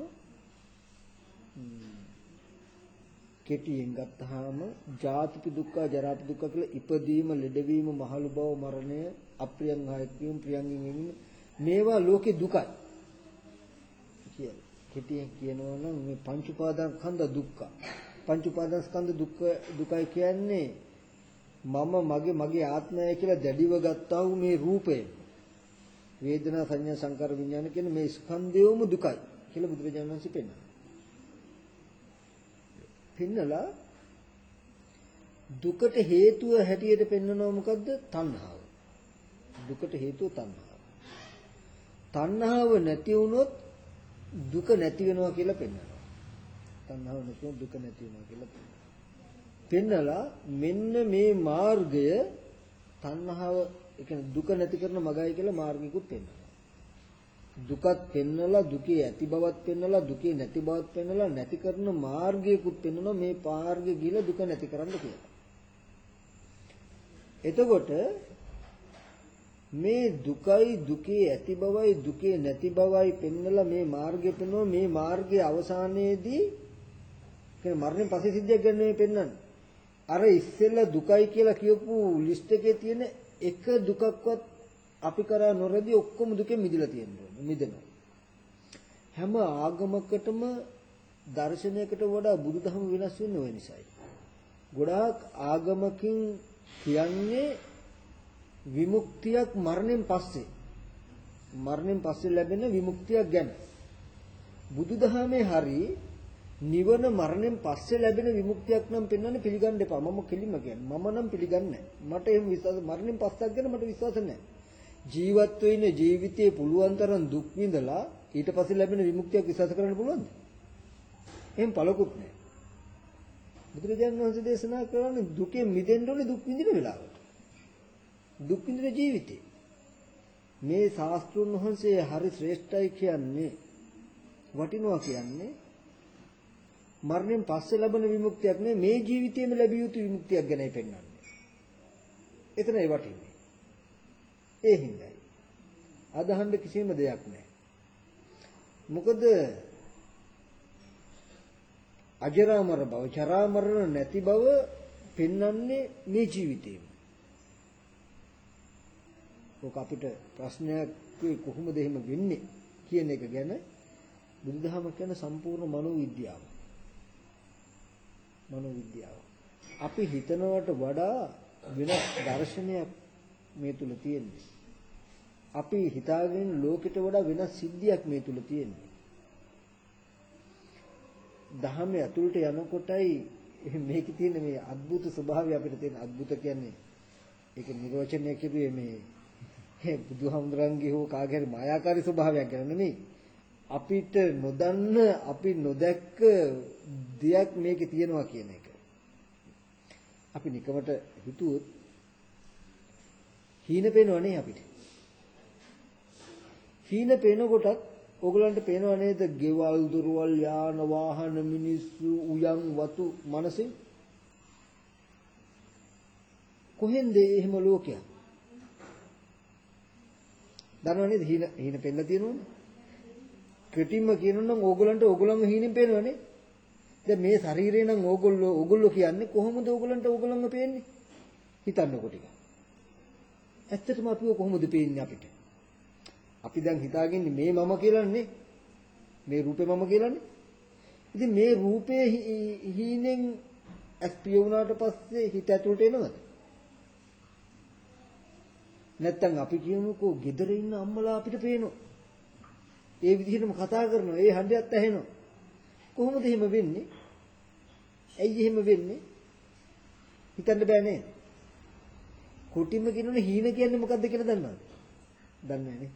කෙටියෙන් ගත්තාම ජාතිපි දුක්ඛ ජරාපි දුක්ඛ කියලා ඉපදීම ලෙඩවීම මහලු බව මරණය අප්‍රියං ආයත්වීම ප්‍රියංගෙන් වෙන්නේ මේවා ලෝකේ දුකයි කියලා. කෙටියෙන් කියනවා නම් මේ පංච උපාදානස්කන්ධ දුක්ඛ පංච උපාදානස්කන්ධ දුක්ඛ දුකයි කියන්නේ මම මගේ මගේ ආත්මය කියලා දැඩිව ගත්තා වූ මේ රූපය වේදනා සංඥා සංකාර විඥාන කියන මේ ස්කන්ධයෝම දුකයි කියලා බුදුරජාණන් වහන්සේ පෙන්නනවා. පෙන්නලා දුකට හේතුව හැටියට පෙන්නනවා මොකද්ද? තණ්හාව. දුකට හේතුව තණ්හාව. තණ්හාව නැති වුණොත් දුක නැති වෙනවා කියලා පෙන්නනවා. තණ්හාව නැති වුණොත් දුක නැති වෙනවා කියලා පෙන්නනවා. පෙන්නලා මෙන්න මේ මාර්ගය තණ්හාව ඒ කියන්නේ දුක නැති කරන මගයි කියලා මාර්ගිකුත් පෙන්නනවා. දුකත් පෙන්නලා දුකේ ඇති බවත් පෙන්නලා දුකේ නැති බවත් පෙන්නලා නැති කරන මාර්ගයකුත් පෙන්නනවා මේ මාර්ගය ගිහලා දුක නැති කරන්න කියලා. එතකොට මේ දුකයි දුකේ ඇති බවයි දුකේ නැති බවයි පෙන්නලා මේ මාර්ගය පෙන්වනවා මේ මාර්ගයේ අවසානයේදී කියන්නේ මරණයෙන් පස්සේ සිද්ධියක් ගැන මේ පෙන්වන්නේ. අර ඉස්සෙල්ලා දුකයි කියලා කියපු ලිස්ට් එකේ තියෙන එක දුකක්වත් අපි කරා නොරදී ඔක්කොම දුකෙන් මිදලා තියෙනවා. මිදෙනවා. හැම ආගමකටම දර්ශනයකට වඩා බුදුදහම වෙනස් වෙන්නේ ওই නිසායි. ගොඩාක් ආගමකින් කියන්නේ විමුක්තියක් මරණයෙන් පස්සේ. මරණයෙන් පස්සේ ලැබෙන විමුක්තියක් ගැන. බුදුදහමේ හරි නිවන මරණයෙන් පස්සේ ලැබෙන විමුක්තියක් නම් පෙන්වන්නේ පිළිගන්න එපා. මම කෙලින්ම කියන්නේ. මම නම් පිළිගන්නේ නැහැ. මට එහෙම විශ්වාස මරණයෙන් පස්සක් ගැන මට විශ්වාස නැහැ. ජීවත් වෙන ජීවිතේ පුළුවන් තරම් දුක් විඳලා ඊට පස්සේ ලැබෙන විමුක්තියක් විශ්වාස කරන්න පුළුවන්ද? එහෙම පළකුත් නැහැ. බුදුරජාණන් වහන්සේ දේශනා කරන්නේ දුකෙන් මිදෙන්න ඕනේ දුක් විඳින වෙලාවට. දුක් විඳින ජීවිතේ. මේ ශාස්ත්‍රුන් වහන්සේ හරි ශ්‍රේෂ්ඨයි කියන්නේ වටිනවා කියන්නේ මරණයෙන් පස්සේ ලැබෙන විමුක්තියක් නෙවෙයි මේ ජීවිතේම ලැබිය යුතු විමුක්තියක් ගැනයි පෙන්වන්නේ. එතනයි වටින්නේ. ඒ හින්දායි. අදහන්න කිසිම දෙයක් නැහැ. මොකද අජරාමර බව, ජරාමරණ නැති බව පෙන්වන්නේ මේ ජීවිතේම. ඔක අපිට ප්‍රශ්නයක් කොහොමද එහෙම වෙන්නේ කියන එක ගැන බුදුදහම කියන සම්පූර්ණ මනෝවිද්‍යාව. මනෝවිද්‍යාව. අපි හිතනවට වඩා වෙනස් දර්ශනයක් මේ තුල තියෙන්නේ. අපි හිතාගෙන ලෝකෙට වඩා වෙනස් සිද්ධියක් මේ තුල තියෙන්නේ. දහමේ අතුලට යනකොටයි මේකේ තියෙන මේ අద్భుත ස්වභාවය අපිට තියෙන අద్భుත කියන්නේ ඒක නිර්වචනය කිව්වේ මේ බුදුහාමුදුරන්ගේ හෝ කාගේ හරි මායාකාරී ස්වභාවයක් ගැන නෙමෙයි. අපිට නොදන්න අපි නොදැක්ක දෙයක් මේකේ තියෙනවා කියන එක. අපි නිකමට හිතුවොත් හීන පේනවනේ අපිට. හීන පේනකොටත් ඕගලන්ට පේනව නේද? ගෙවල්, දොරවල්, යාන වාහන, මිනිස්සු, උයන්, වතු, මනසේ. කොහෙන්ද එහෙම ලෝකයක්? දන්නව නේද? හීන හීන පෙන්න තියෙනවනේ. කෙටින්ම කියනොනම් ඕගලන්ට ඕගලන්ම හීනෙන් පේනවනේ. දැන් මේ ශරීරේ නම් ඕගොල්ලෝ ඕගොල්ලෝ කියන්නේ කොහොමද ඕගලන්ට ඕගලන්ම පේන්නේ? හිතන්නකො ටික. ඇත්තටම අපිව කොහොමද පේන්නේ අපිට? අපි දැන් හිතාගන්නේ මේ මම කියලානේ. මේ රූපේ මම කියලානේ. ඉතින් මේ රූපේ හීනෙන් ඇස්පිය වුණාට පස්සේ හිත ඇතුළට එනවද? නැත්තම් අපි කියමුකෝ ගෙදර ඉන්න අම්මලා අපිට පේනවා. ඒ විදිහටම කතා කරනවා. ඒ හඬයත් ඇහෙනවා. කොහොමද එහෙම වෙන්නේ? ඇයි එහෙම වෙන්නේ? හිතන්න බෑ නේද? කොටිම කියනෝනේ හීන කියන්නේ මොකද්ද කියලා දන්නවද? දන්නේ නැහැ නේ.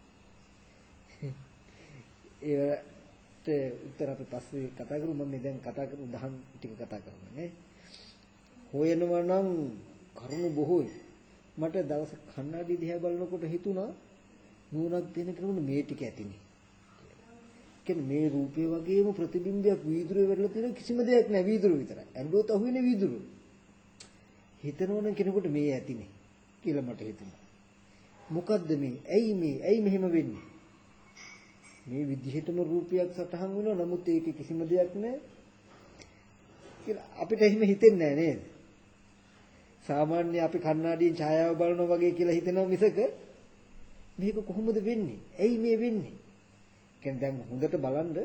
ඒකට උත්තර අපි පස්සේ කතා කරමු. මම දැන් කතා කරමු දහම් ටික කතා කරමු නේ. හොයනවා නම් කරුණු බොහෝයි. මට දවස් කන්නඩිය දිහා බලනකොට හිතුණා නුවණක් දෙන කෙනෙකුට මේ ටික ඇතිනේ. කියන්නේ මේ රූපේ වගේම ප්‍රතිබිම්බයක් වීදුරුවේ වෙරලා තියෙන කිසිම දෙයක් නැහැ වීදුරුව විතරයි. ඇඬුවොත් අහුවෙන්නේ වීදුරුව. හිතනවනම් කෙනෙකුට මේ ඇතිනේ කියලා මට හිතුණා. මොකද්ද මේ? ඇයි මේ? ඇයි මෙහෙම වෙන්නේ? මේ විදිහටම රූපයක් සටහන් වෙනවා නමුත් ඒකේ කිසිම දෙයක් නැහැ කියලා අපිට එහෙම හිතෙන්නේ නැහැ නේද? සාමාන්‍ය අපි කණ්ණාඩියෙන් ඡායාව බලනවා වගේ කියලා හිතනවා මිසක මේක කොහොමද වෙන්නේ? ඇයි මේ වෙන්නේ? කියන්නේ දැන් හොඳට බලන්න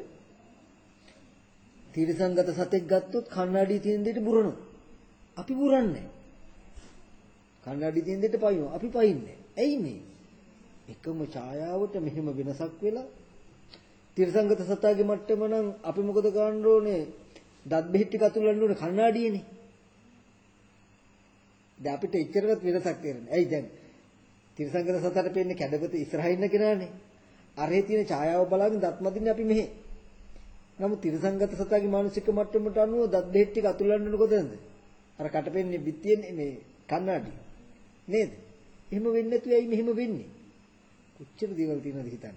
තිරසංගත සතෙක් ගත්තොත් කණ්ණාඩිය තියෙන දෙයට බුරනවා. අපි බුරන්නේ. කණ්ණාඩිය තියෙන දෙයට පයින්නවා. අපි පයින්නේ. ඇයි මේ? එකම ඡායාවට මෙහෙම වෙනසක් වෙලා තිරසංගත සතාගේ මට්ටම නම් අපි මොකද ගන්න ඕනේ? දත් බෙහෙත් ටික අතුල්ලන්න ඕනේ කණ්ණාඩියනේ. දැන් අපිට එච්චරවත් වෙනසක් තේරෙන්නේ. ඇයි දැන් තිරසංගත සතාට පේන්නේ කැඩපත ඉස්සරහින් ඉන්න කෙනානේ. අරේ තියෙන ඡායාව බලාගෙන දත් මදින්නේ අපි මෙහෙ. නමුත් තිරසංගත සතාගේ මානසික මට්ටමට අනුව දත් බෙහෙත් ටික අතුල්ලන්න ඕනේ කොතනද? අර කට පෙන්නේ බිත්තියනේ මේ කණ්ණාඩිය. නේද? එහෙම වෙන්නේ නැතුව ඇයි මෙහෙම වෙන්නේ? කොච්චර දේවල් තියෙනවද හිතන්න.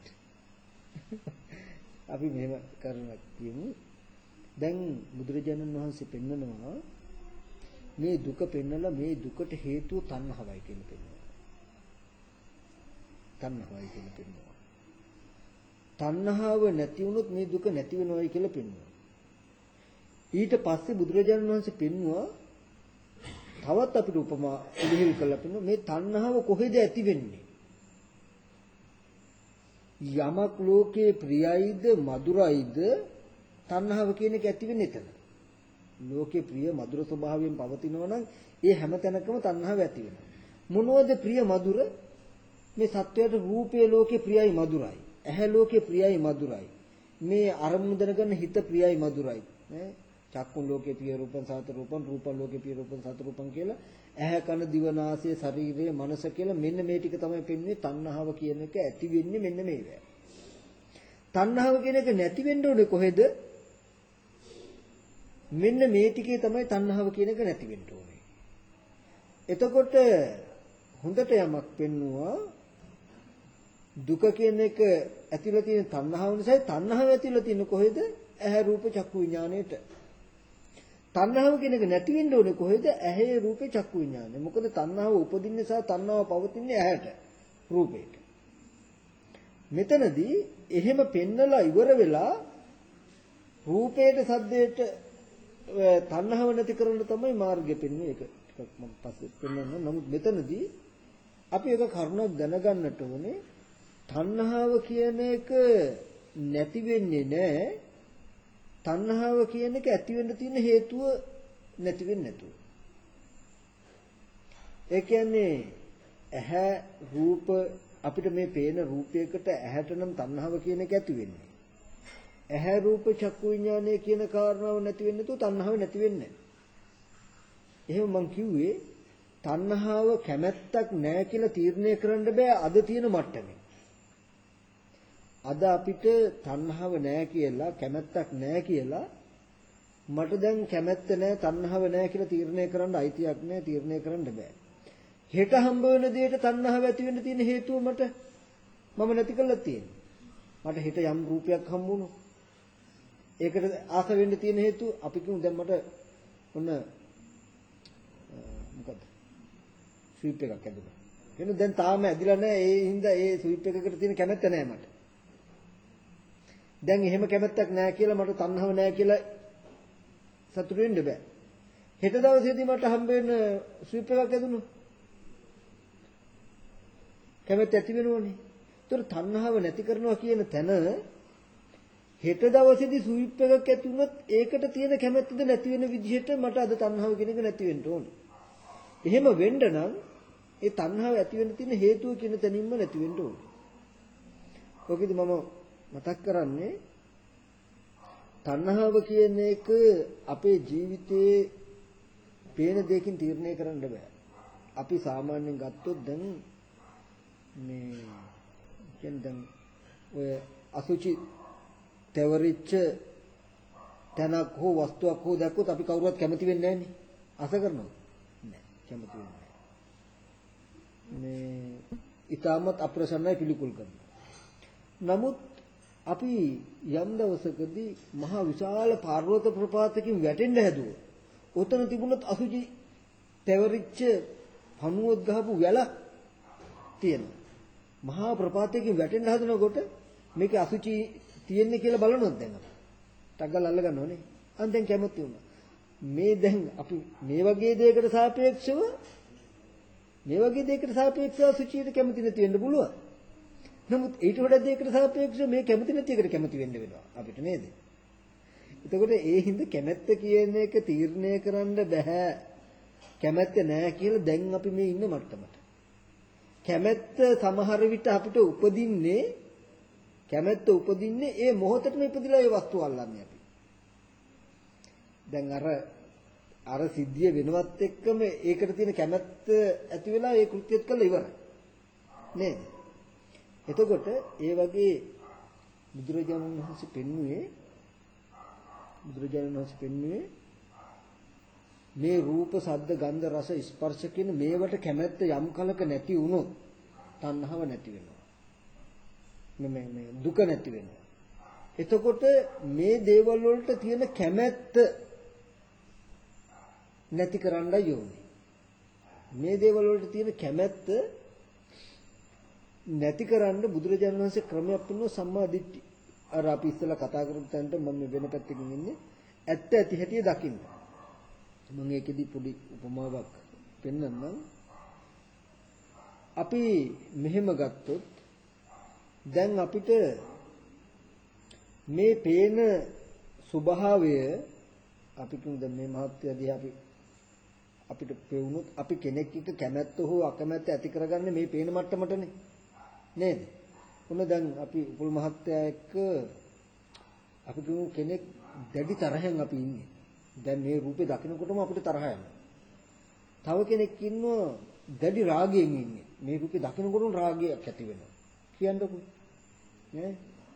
අපි මෙහෙම කරනවා කියමු. දැන් බුදුරජාණන් වහන්සේ පෙන්නනවා මේ දුක පෙන්නලා මේ දුකට හේතුව තණ්හාවයි කියලා පෙන්නනවා. තණ්හාවයි කියලා පෙන්නනවා. තණ්හාව නැති වුණොත් මේ දුක නැති වෙනවයි කියලා පෙන්නනවා. ඊට පස්සේ බුදුරජාණන් වහන්සේ පෙන්නවා තවත් අපිට උපමා එළිහිල් කරලා පෙන්නනවා මේ තණ්හාව කොහෙද ඇති වෙන්නේ? යමක් ලෝකේ ප්‍රියයිද මధుරයිද තණ්හාව කියන එක ඇති වෙන්නේ එතන. ලෝකේ ප්‍රිය මధుර ස්වභාවයෙන් පවතිනවා නම් ඒ හැම තැනකම තණ්හාව ඇති වෙනවා. මොනවද ප්‍රිය මధుර? මේ සත්වයට රූපේ ලෝකේ ප්‍රියයි මధుරයි. ඇහැ ලෝකේ ප්‍රියයි මధుරයි. මේ අරමුණු දැනගන්න හිත ප්‍රියයි මధుරයි. නේ චක්කුන් ලෝකේ පිය රූපං සාත රූපං රූපං ලෝකේ පිය රූපං සාත රූපං කියලා ඇහැ කන දිව නාසය ශරීරය මනස කියලා මෙන්න මේ ටික තමයි පෙන්වන්නේ තණ්හාව කියන එක ඇති වෙන්නේ මෙන්න මේවැ. තණ්හාව කියන එක නැති වෙන්න ඕනේ කොහෙද? මෙන්න මේ ටිකේ තමයි තණ්හාව කියන එක නැති වෙන්න ඕනේ. එතකොට හොඳට යමක් පෙන්නවා දුක කියන එක ඇතිලා තියෙන තණ්හාව නිසා තණ්හාව ඇතිලා තියෙන කොහෙද? ඇහැ රූප චක්කු විඥාණයට. තණ්හාව කියන එක නැති වෙන්න ඕනේ කොහෙද? ඇහි රූපේ චක්කු විඥානේ. මොකද තණ්හාව උපදින්නේ සහ තණ්හාව පවතින්නේ ඇහැට රූපේට. මෙතනදී එහෙම පෙන්නලා ඉවර වෙලා රූපේට සද්දේට තණ්හාව නැති කරන්න තමයි මාර්ගය පෙන්වන්නේ. ඒක ටිකක් මම පස්සේ පෙන්වන්නම්. නමුත් මෙතනදී අපි එක කරුණක් දැනගන්නට ඕනේ. තණ්හාව කියන එක නැති වෙන්නේ නැහැ. තණ්හාව කියන එක ඇති වෙන්න තියෙන හේතුව නැති වෙන්නේ නැතුව. ඒ කියන්නේ ඇහැ රූප අපිට මේ පේන රූපයකට ඇහැට නම් තණ්හාව කියන එක ඇති වෙන්නේ. ඇහැ රූප චක්කු විඥානය කියන කාරණාව නැති වෙන්නේ නැතුව තණ්හාව නැති වෙන්නේ නැහැ. එහෙනම් මං කිව්වේ තණ්හාව කැමැත්තක් නැහැ කියලා තීරණය කරන්න බෑ අද තියෙන මට්ටමේ. අද අපිට තණ්හාව නැහැ කියලා කැමැත්තක් නැහැ කියලා මට දැන් කැමැත්ත නැහැ තණ්හාව නැහැ කියලා තීරණය කරන්න අයිතියක් නැහැ තීරණය කරන්න බෑ. හෙට හම්බ වෙන දෙයට තණ්හාව ඇති වෙන්න තියෙන හේතුව මට මම නැති කරලා තියෙන්නේ. මට හෙට යම් රූපයක් හම්බ වුණා. ඒකට ආස වෙන්න තියෙන හේතුව අපි කියමු දැන් මට ඔන්න මොකද ස්විප් එකක් ඇදුණා. කියන්නේ දැන් තාම ඇදිලා නැහැ ඒ හින්දා ඒ ස්විප් එකකට තියෙන කැමැත්ත නැහැ මට. දැන් එහෙම කැමැත්තක් නැහැ කියලා මට තණ්හාව නැහැ කියලා සතුටු වෙන්න බෑ. හෙට දවසේදී මට හම්බ වෙන ස්විප් එකක් ඇදුණා. කැමැත්ත ඇති වෙනවනේ. ඒතර තණ්හාව නැති කරනවා කියන තැන හෙට දවසේදී ස්විප් එකක් ඇති වුණොත් ඒකට තියෙන කැමැත්තද නැති වෙන විදිහට මට අද තණ්හාව කියන එක නැති වෙන්න ඕනේ. එහෙම වෙන්න නම් ඒ තණ්හාව ඇති වෙන්න තියෙන හේතුව කියන තැනින්ම නැති වෙන්න ඕනේ. ඔකෙදි මම මතක් කරන්නේ තණ්හාව කියන එක අපේ ජීවිතයේ පේන දෙයකින් තීරණය කරන්න බෑ. අපි සාමාන්‍යයෙන් ගත්තොත් දැන් මේ කියන්නේ දැන් ඔය අසුචි තවරිච්ච තනක් හෝ වස්තුවක් හෝ දැක්කොත් අපි කවුරුවත් කැමති වෙන්නේ නැහනේ. අස කරනවා. නෑ කැමති වෙන්නේ නෑ. මේ ඊටමත් අප්‍රසන්නයි පිළිකුල් කරනවා. නමුත් අපි යම් දවසකදී මහා විශාල පර්වත ප්‍රපාතකින් වැටෙන්න හැදුවා. උතන තිබුණත් අසුචි තවරිච්ච පණුවක් ගහපු වැල තියෙනවා. මහා ප්‍රපාතයකින් වැටෙන්න හදනකොට මේකේ අසුචි තියෙන්නේ කියලා බලනොත් දැන් අපි ටග්ගල් අල්ල ගන්නවනේ. අන් දැන් කැමති වුණා. මේ දැන් අපි මේ වගේ දෙයකට සාපේක්ෂව මේ වගේ දෙයකට සාපේක්ෂව අසුචියට කැමති නැති වෙන්න පුළුවන්. නමුත් ඊට වඩා දෙයකට සාපේක්ෂව මේ කැමති නැති එකට කැමති වෙන්න වෙනවා අපිට නේද? එතකොට ඒ හින්දා කැමැත්ත කියන එක තීරණය කරන්න බෑ. කැමැත්ත නෑ කියලා දැන් අපි මේ ඉන්න මට්ටමට. කැමැත්ත සමහර විට අපිට උපදින්නේ කැමැත්ත උපදින්නේ ඒ මොහොතේම ඉපදිලා ඒ වස්තුව අල්ලන්නේ අපි. දැන් අර අර සිද්ධිය වෙනවත් එක්කම ඒකට තියෙන කැමැත්ත ඇති වෙලා ඒ කෘත්‍යත් කළා ඉවරයි. නේද? එතකොට ඒ වගේ බුදුරජාණන් වහන්සේ පෙන්වුවේ බුදුරජාණන් වහන්සේ පෙන්වුවේ මේ රූප, ශබ්ද, ගන්ධ, රස, ස්පර්ශ කියන මේවට කැමැත්ත යම් කලක නැති වුණොත් තණ්හාව නැති වෙනවා. මේ මේ දුක නැති වෙනවා. එතකොට මේ දේවල් වලට තියෙන කැමැත්ත නැති කරන්නයි ඕනේ. මේ දේවල් වලට තියෙන කැමැත්ත නැති කරන්න බුදුරජාණන් වහන්සේ ක්‍රමයක් පෙන්වන සම්මා දිට්ඨි. අර අපි ඉස්සෙල්ලා කතා කරපු තැනට මම වෙන පැත්තකින් ඉන්නේ. ඇත්ත ඇති හැටි දකින්න. මම ඒකෙදි පොඩි උපමාවක් පෙන්නන්නම්. අපි මෙහෙම ගත්තොත් දැන් අපිට මේ පේන ස්වභාවය අපි කියමු දැන් මේ මහත්ය දිහා අපි අපිට පෙවුනොත් අපි කෙනෙක් එක්ක කැමැත්ත හෝ අකමැත්ත ඇති කරගන්නේ මේ පේන මට්ටමටනේ නේද? ඔන්න දැන් අපි උපුල් මහත්තයා එක්ක අපි කියමු කෙනෙක් දැඩි තරහෙන් අපි ඉන්නේ. දැන් මේ රූපේ දකිනකොටම අපිට තරහ යනවා. තව කෙනෙක් ඉන්නවා දැඩි රාගයෙන් ඉන්නේ. මේ රූපේ දකිනකොටම රාගයක් ඇති වෙනවා. කියන්නකො නේ?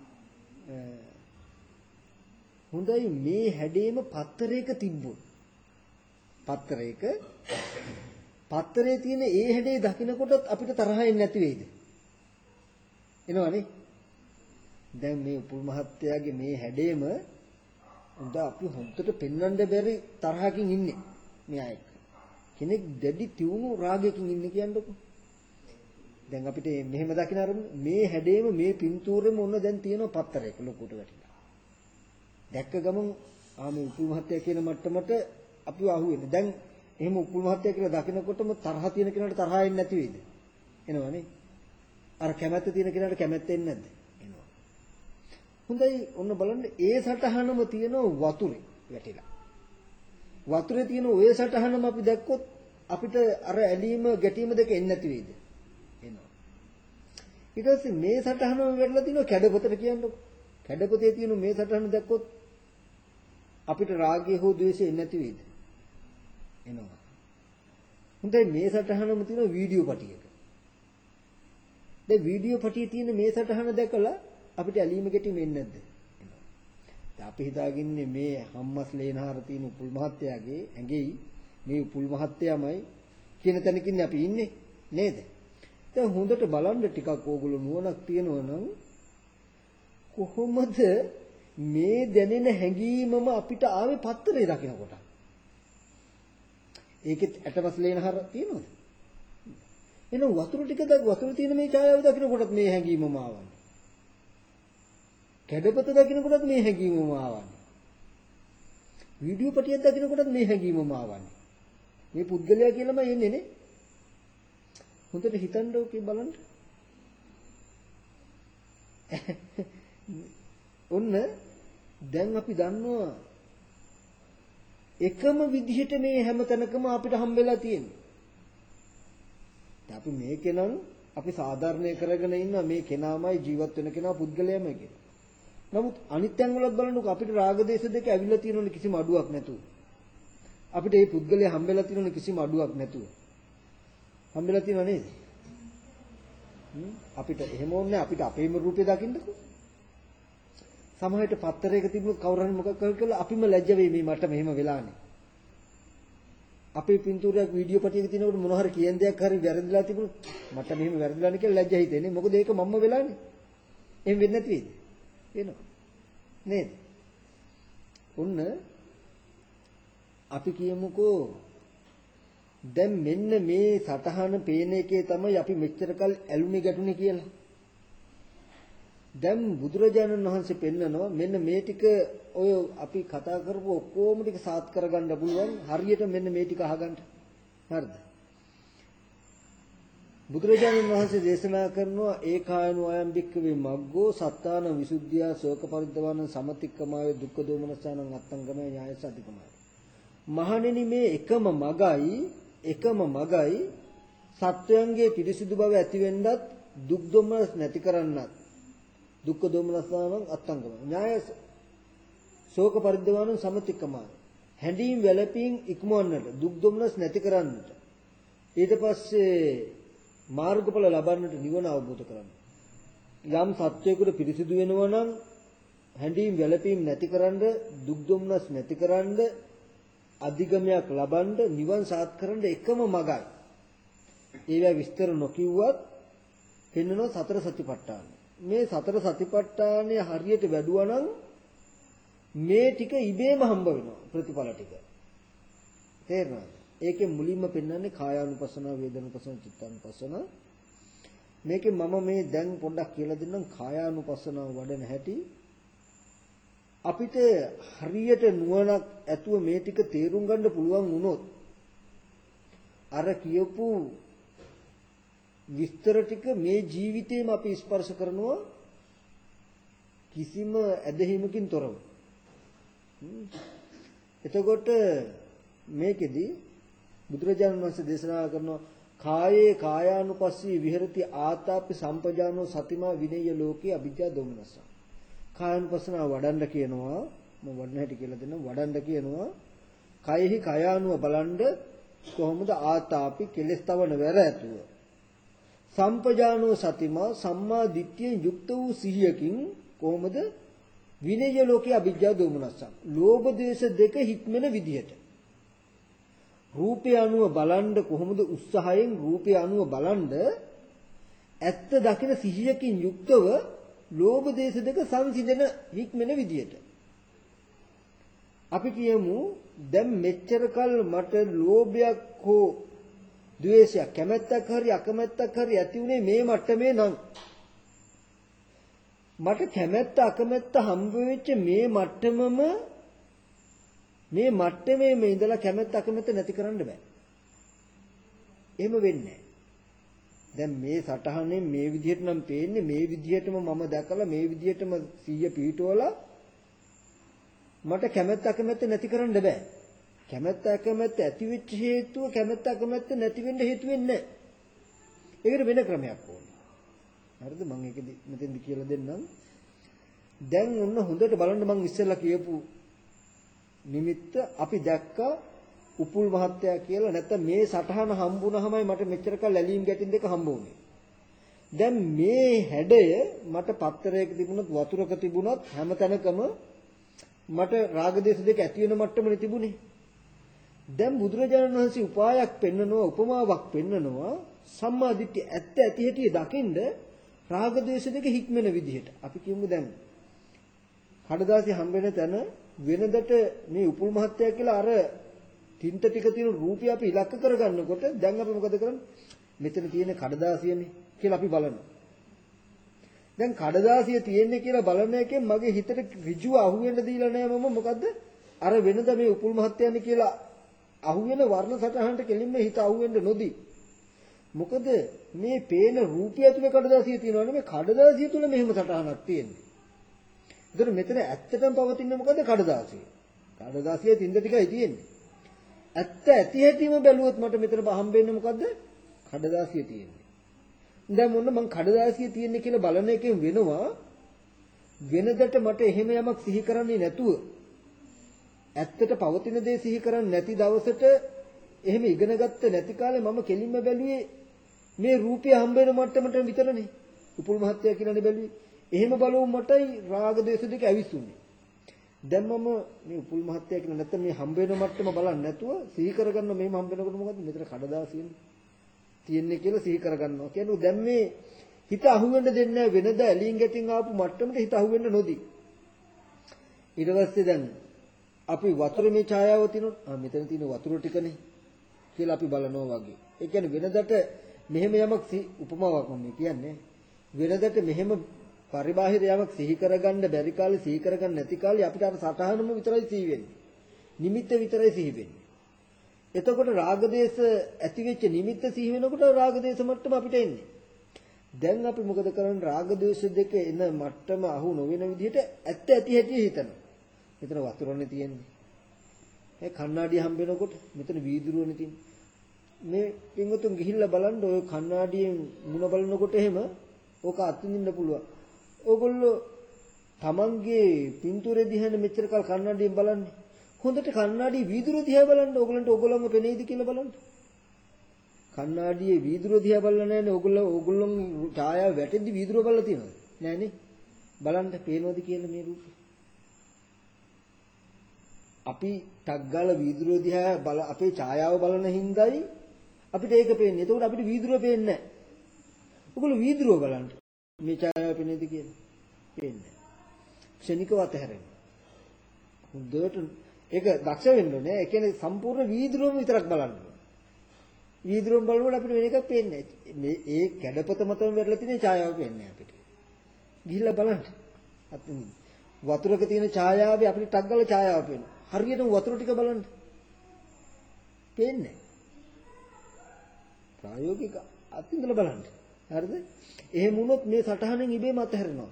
හොඳයි මේ හැඩේම පත්තරයක තිබ්බොත්. පත්තරයක පත්තරේ තියෙන ඒ හැඩේ දකිනකොටත් අපිට තරහ එන්නේ නැති වෙයිද? එනවනේ. දැන් මේ උපුල් මහත්තයාගේ මේ හැඩේම උඳ අපි හොඳට පෙන්වන්න බැරි තරහකින් ඉන්නේ මෙයා එක්ක. කෙනෙක් දැඩි තියුණු රාගයකින් ඉන්නේ කියන්නකො. දැන් අපිට මෙහෙම දකින්න අරමු මේ හැඩේම මේ පින්තූරෙම ඔන්න දැන් තියෙනවා පත්තරයක ලොකුට වැටිලා. දැක්ක ගමන් ආ මේ උපුල් මහත්තයා කියන මට්ටමට අපි අහුවෙන්නේ. දැන් එහෙම උපුල් මහත්තයා කියලා දකිනකොටම තරහ තියෙන කෙනාට තරහ එන්නේ නැති වෙයිද? එනවනේ. අර කැමැත්ත තියෙන කෙනාට කැමැත්ත එන්නේ නැද්ද? එනවා. හොඳයි ඔන්න බලන්න ඒ සටහනම තියෙන වතුරේ වැටිලා. වතුරේ තියෙන ඔය සටහනම අපි දැක්කොත් අපිට අර ඇලීම ගැටීම දෙක එන්නේ නැති වෙයිද? එනවා. ඊට පස්සේ මේ සටහනම වැටලා තිනවා කැඩපතට කියන්නකො. කැඩපතේ තියෙන මේ සටහන දැක්කොත් අපිට රාගය හෝ ද්වේෂය එන්නේ නැති වෙයිද? එනවා. හොඳයි මේ සටහනම තියෙන වීඩියෝ පටියක. දැන් වීඩියෝ පටියේ තියෙන මේ සටහන දැකලා අපිට ඇලීම ගැටීම එන්නේ නැද්ද? එනවා. දැන් අපි හිතාගන්නේ මේ හම්මස් ලේනහර තියෙන උපුල් මහත්තයාගේ ඇඟෙයි මේ උපුල් මහත්තයාමයි කියන තැනකින් අපි ඉන්නේ නේද? දැන් හොඳට බලන්න ටිකක් ඕගොල්ලෝ නුවණක් තියෙනවා නම් කොහොමද මේ දැනෙන හැඟීමම අපිට ආවේ පත්තරේ දකිනකොට? ඒකෙත් ඇටමස් ලේනහර තියෙනවද? එහෙනම් වතුර ටික දැක් වතුර තියෙන මේ ඡායාව දකිනකොටත් මේ හැඟීමම ආවන්නේ. කැඩපත දකිනකොටත් මේ හැඟීමම ආවන්නේ. වීඩියෝ පටියක් දකිනකොටත් මේ හැඟීමම ආවන්නේ. මේ පුද්ගලයා කියලාම එන්නේ නේ. හොඳට හිතන්න ඕකේ බලන්න. ඔන්න දැන් අපි දන්නවා එකම විදිහට මේ හැම තැනකම අපිට හම්බෙලා තියෙන්නේ. අපි මේකෙනම් අපි සාධාරණය කරගෙන ඉන්න මේ කෙනාමයි ජීවත් වෙන කෙනා පුද්ගලයාමයි කියලා. නමුත් අනිත් තැන් වලත් බලනකොට අපිට රාග දේශ දෙක ඇවිල්ලා තියෙනවනේ කිසිම අඩුවක් නැතුව. අපිට මේ පුද්ගලයා හම්බෙලා තියෙනවනේ කිසිම අඩුවක් නැතුව. හම්බෙලා තියෙනව නේද? අපිට එහෙම ඕනේ අපිට අපේම රූපේ දකින්නකෝ. සමහරවිට පත්තරයක තිබුණොත් කවුරු හරි මොකක් කරලා අපිම ලැජ්ජ වෙයි මේ මට මෙහෙම වෙලානේ. අපේ පින්තූරයක් වීඩියෝ පටියක තියෙනකොට මොන හරි කියන දෙයක් හරි වැරදිලා තිබුණොත් මට මෙහෙම වැරදිලානේ කියලා ලැජ්ජ හිතෙන්නේ. මොකද ඒක මම්ම වෙලානේ. එහෙම වෙන්නේ නැති වෙයිද? වෙනවා. නේද? ඔන්න අපි කියමුකෝ දැන් මෙන්න මේ සටහන පේන එකේ තමයි අපි මෙච්චර කල් ඇලුනේ ගැටුනේ කියලා. දැන් බුදුරජාණන් වහන්සේ පෙන්නනවා මෙන්න මේ ටික ඔය අපි කතා කරපු ඔක්කොම ටික සාත් කරගන්න පුළුවන් හරියට මෙන්න මේ ටික අහගන්න. හරිද? බුදුරජාණන් වහන්සේ දේශනා කරනවා ඒකායනෝ අයම් භික්ඛවේ මග්ගෝ සත්තාන විසුද්ධියා ශෝක පරිද්දවාන සමතික්කමාය දුක්ඛ දෝමනසානං අත්තංගමය ඥායස අධිකමයි. මහණෙනි මේ එකම මගයි එකම මගයි සත්වයන්ගේ පිරිසිදු බව ඇති වෙන්නත් දුක් දොමනස් නැති කරන්නත් දුක්ඛ දෝමනසානං අත්තංගම ඥායස ශෝක පරිද්දවාන සමතික්කමයි හැඬීම් වැළපීම් ඉක්මවන්නට දුක් දොමනස් නැති කරන්නට ඊට පස්සේ මාර්ගඵල ලබන්නට නිවන අවබෝධ කරගන්න. යම් සත්‍යයකට පිරිසිදු වෙනවා නම් හැඬීම් වැළපීම් නැතිකරන්න දුක් දුම්නස් නැතිකරන්න අධිගමයක් ලබන්න නිවන් සාත් කරන්න එකම මගයි. ඒවා විස්තර නොකියුවත් පෙන්වන සතර සතිපට්ඨාන. මේ සතර සතිපට්ඨානය හරියට වැඩුවා නම් මේ ටික ඉබේම හම්බ වෙනවා ප්‍රතිඵල ටික. තේරෙනවද? ඒකේ මුලින්ම පෙන්වන්නේ කායානුපස්සන, වේදනානුපස්සන, චිත්තානුපස්සන. මේකේ මම මේ දැන් පොඩ්ඩක් කියලා දෙන්නම් කායානුපස්සන වඩන හැටි. අපිට හරියට නුවණක් ඇතුව මේ ටික තේරුම් ගන්න පුළුවන් වුණොත් අර කියපු විස්තර ටික මේ ජීවිතේම අපි ස්පර්ශ කරනවා කිසිම ඇදහිමකින් තොරව. එතකොට මේකෙදි බුදුරජාණන් වහන්සේ දේශනා කරනවා කායේ කායානුපස්සී විහෙරති ආතාපි සම්පජානෝ සතිමා විනේය ලෝකේ අවිද්‍යා දෝමනස. කායනුපස්සනාව වඩන්න කියනවා මම වඩන හැටි කියලා දෙන්න වඩන්න කියනවා කයෙහි කය අනුව බලන්ඩ කොහොමද ආතාපි කෙලස් තවන වැර ඇතුව සම්පජානෝ සතිමා සම්මා දිට්ඨියෙන් යුක්ත වූ සිහියකින් කොහොමද විනය ලෝකයේ අවිජ්ජා දෝමනස්සම් ලෝභ දේශ දෙක හික්මන විදිහට රූපය අනුව බලන්ඩ කොහොමද උත්සාහයෙන් රූපය අනුව බලන්ඩ ඇත්ත දකින සිහියකින් යුක්තව ලෝභ දේශ දෙක සංසිඳන හික්මන විදියට අපි කියමු දැන් මෙච්චර කල් මට ලෝභයක් හෝ ද්වේෂයක් කැමැත්තක් හරි අකමැත්තක් හරි ඇති උනේ මේ මට්ටමේ නම් මට කැමැත්ත අකමැත්ත හම්බ වෙච්ච මේ මට්ටමම මේ මට්ටමේ මේ ඉඳලා කැමැත්ත අකමැත්ත නැති කරන්න බෑ. එහෙම වෙන්නේ නැහැ. දැන් මේ සටහනේ මේ විදිහට නම් පේන්නේ මේ විදිහටම මම දැකලා මේ විදිහටම සීය පිටවලා මට කැමැත්ත අකමැත්ත නැති කරන්න බෑ. කැමැත්ත අකමැත්ත ඇති වෙච්ච හේතුව කැමැත්ත අකමැත්ත නැති වෙන්න හේතු වෙන්නේ නැහැ. ඒකට වෙන ක්‍රමයක් ඕනේ. හරිද? මම ඒකෙදි මෙතෙන්දි කියලා දෙන්නම්. දැන් ඔන්න හොඳට බලන්න මම ඉස්සෙල්ලා කියපු නිමිත්ත අපි දැක්කා උපුල් මහත්තයා කියලා නැත්නම් මේ සටහන හම්බුනහමයි මට මෙච්චර කල් ලැලීම් ගැටින් දෙක හම්බ වුනේ. දැන් මේ හැඩය මට පත්තරයක තිබුණොත් වතුරක තිබුණොත් හැම තැනකම මට රාග දේශ දෙක ඇති වෙන මට්ටමනේ තිබුණේ. දැන් බුදුරජාණන් වහන්සේ උපායක් පෙන්නනවා උපමාවක් පෙන්නනවා සම්මා දිට්ඨිය ඇත්ත ඇති හැටි දකින්ද රාග දේශ දෙක හික්මන විදිහට. අපි කියමු දැන් කඩදාසි හම්බ වෙන තැන වෙනදට මේ උපුල් මහත්තයා කියලා අර තින්ත ටික තියෙන රූපය අපි ඉලක්ක කරගන්නකොට දැන් අපි මොකද කරන්නේ? මෙතන තියෙන කඩදාසියනේ කියලා අපි බලනවා. දැන් කඩදාසිය තියෙන්නේ කියලා බලන එකෙන් මගේ හිතට ඍජුව අහුවෙන්න දීලා නැහැ මම මොකද්ද? අර වෙනද මේ උපුල් මහත්තයානේ කියලා අහුවෙන වර්ණ සටහනට කෙලින්ම හිත අහුවෙන්න නොදී. මොකද මේ පේන රූපය ඇතුලේ කඩදාසිය තියෙනවනේ මේ කඩදාසිය තුල මෙහෙම සටහනක් තියෙන්නේ. ඒතර මෙතන ඇත්තටම පවතින්නේ මොකද්ද? කඩදාසිය. කඩදාසියේ තින්ද ටිකයි තියෙන්නේ. ඇත්ත ඇති හැටිම බැලුවොත් මට මෙතන හම්බෙන්නේ මොකද්ද? කඩදාසිය තියෙන්නේ. දැන් මොන්න මං කඩදාසිය තියෙන්නේ කියලා බලන එකෙන් වෙනවා වෙනදට මට එහෙම යමක් සිහි කරන්නේ නැතුව ඇත්තට පවතින දේ සිහි කරන්නේ නැති දවසට එහෙම ඉගෙන ගත්ත නැති කාලේ මම කෙලින්ම බැලුවේ මේ රූපය හම්බ වෙන මට්ටමට විතරනේ. උපුල් මහත්තයා කියලානේ බැලුවේ. එහෙම බලවුම් මටයි රාග දේශ දෙක ඇවිස්සුනේ. දැන් මම මේ උපුල් මහත්තයා කියන නැත්නම් මේ හම්බ වෙන මට්ටම බලන්නේ නැතුව සිහි කරගන්න මේ හම්බ වෙනකොට මොකද්ද මෙතන කඩදාසියනේ තියෙන්නේ කියලා සිහි කරගන්නවා. කියන්නේ දැන් මේ හිත අහුවෙන්න දෙන්නේ නැහැ වෙනද ඇලින් ගැටින් ආපු මට්ටමට හිත අහුවෙන්න නොදී. ඊට පස්සේ දැන් අපි වතුර මේ ඡායාව තිනොත් ආ මෙතන තියෙන වතුර ටිකනේ කියලා අපි බලනවා වගේ. ඒ කියන්නේ වෙනදට මෙහෙම යමක් උපමාවක් මම කියන්නේ. වෙනදට මෙහෙම පරිබාහිර යමක් සිහි කරගන්න බැරි කාලේ සිහි කරගන්න නැති කාලේ අපිට අර සටහනම විතරයි සිහි වෙන්නේ. නිමිත්ත විතරයි සිහි වෙන්නේ. එතකොට රාගදේශ ඇති වෙච්ච නිමිත්ත සිහි වෙනකොට රාගදේශ මට්ටම අපිට එන්නේ. දැන් අපි මොකද කරන්නේ? රාගදේශ දෙක එන මට්ටම අහු නොවන විදිහට ඇත්ත ඇති හැටි හිතනවා. මෙතන වතුරනේ තියෙන්නේ. මේ කණ්ණාඩිය හම්බ වෙනකොට මෙතන වීදුරුවනේ තියෙන්නේ. මේ පින්වතුන් ගිහිල්ලා බලන්න ඔය කණ්ණාඩියෙන් මුණ බලනකොට එහෙම ඕක අත්විඳින්න පුළුවන්. ඕගොල්ලෝ තමන්ගේ පින්තූරේ දිහානේ මෙච්චර කල් කණ්ණාඩියෙන් බලන්නේ. හොඳට කණ්ණාඩියේ වීදුරුව දිහා බලන්න ඕගොල්ලන්ට ඕගොල්ලන්ව පෙනෙයිද කියලා බලන්න. කණ්ණාඩියේ වීදුරුව දිහා බලලා නැහැනේ ඕගොල්ලෝ ඕගොල්ලොන් ඡායාව වැටෙද්දි වීදුරුව බලලා තියෙනවද? නැහනේ. බලන්න පේනවද කියලා මේ රූපේ. අපි ටක් ගාලා වීදුරුව දිහා බල අපේ ඡායාව බලන හින්දායි අපිට ඒක පේන්නේ. එතකොට අපිට වීදුරුව පේන්නේ නැහැ. ඔයගොල්ලෝ වීදුරුව බලන්න. මේ ඡායාව පේනේද කියලා? පේන්නේ නැහැ. ක්ෂණිකව අතහැරෙනවා. හොඳට ඒක දක්ෂ වෙන්න ඕනේ. ඒ කියන්නේ සම්පූර්ණ වීදුරුවම විතරක් බලන්න ඕනේ. වීදුරුවම බලනකොට අපිට වෙන එකක් පේන්නේ නැහැ. මේ ඒ කැඩපත මතම වැටලා තියෙන ඡායාව පේන්නේ අපිට. ගිහිල්ලා බලන්න. අතින් වතුරක තියෙන ඡායාවේ අපිට ටක් ගාලා ඡායාව පේනවා. හරියටම වතුර ටික බලන්න. පේන්නේ නැහැ. ප්‍රායෝගික අතින්දල බලන්න. හරිද? එහෙම වුණොත් මේ සටහනෙන් ඉබේම අතහැරෙනවා.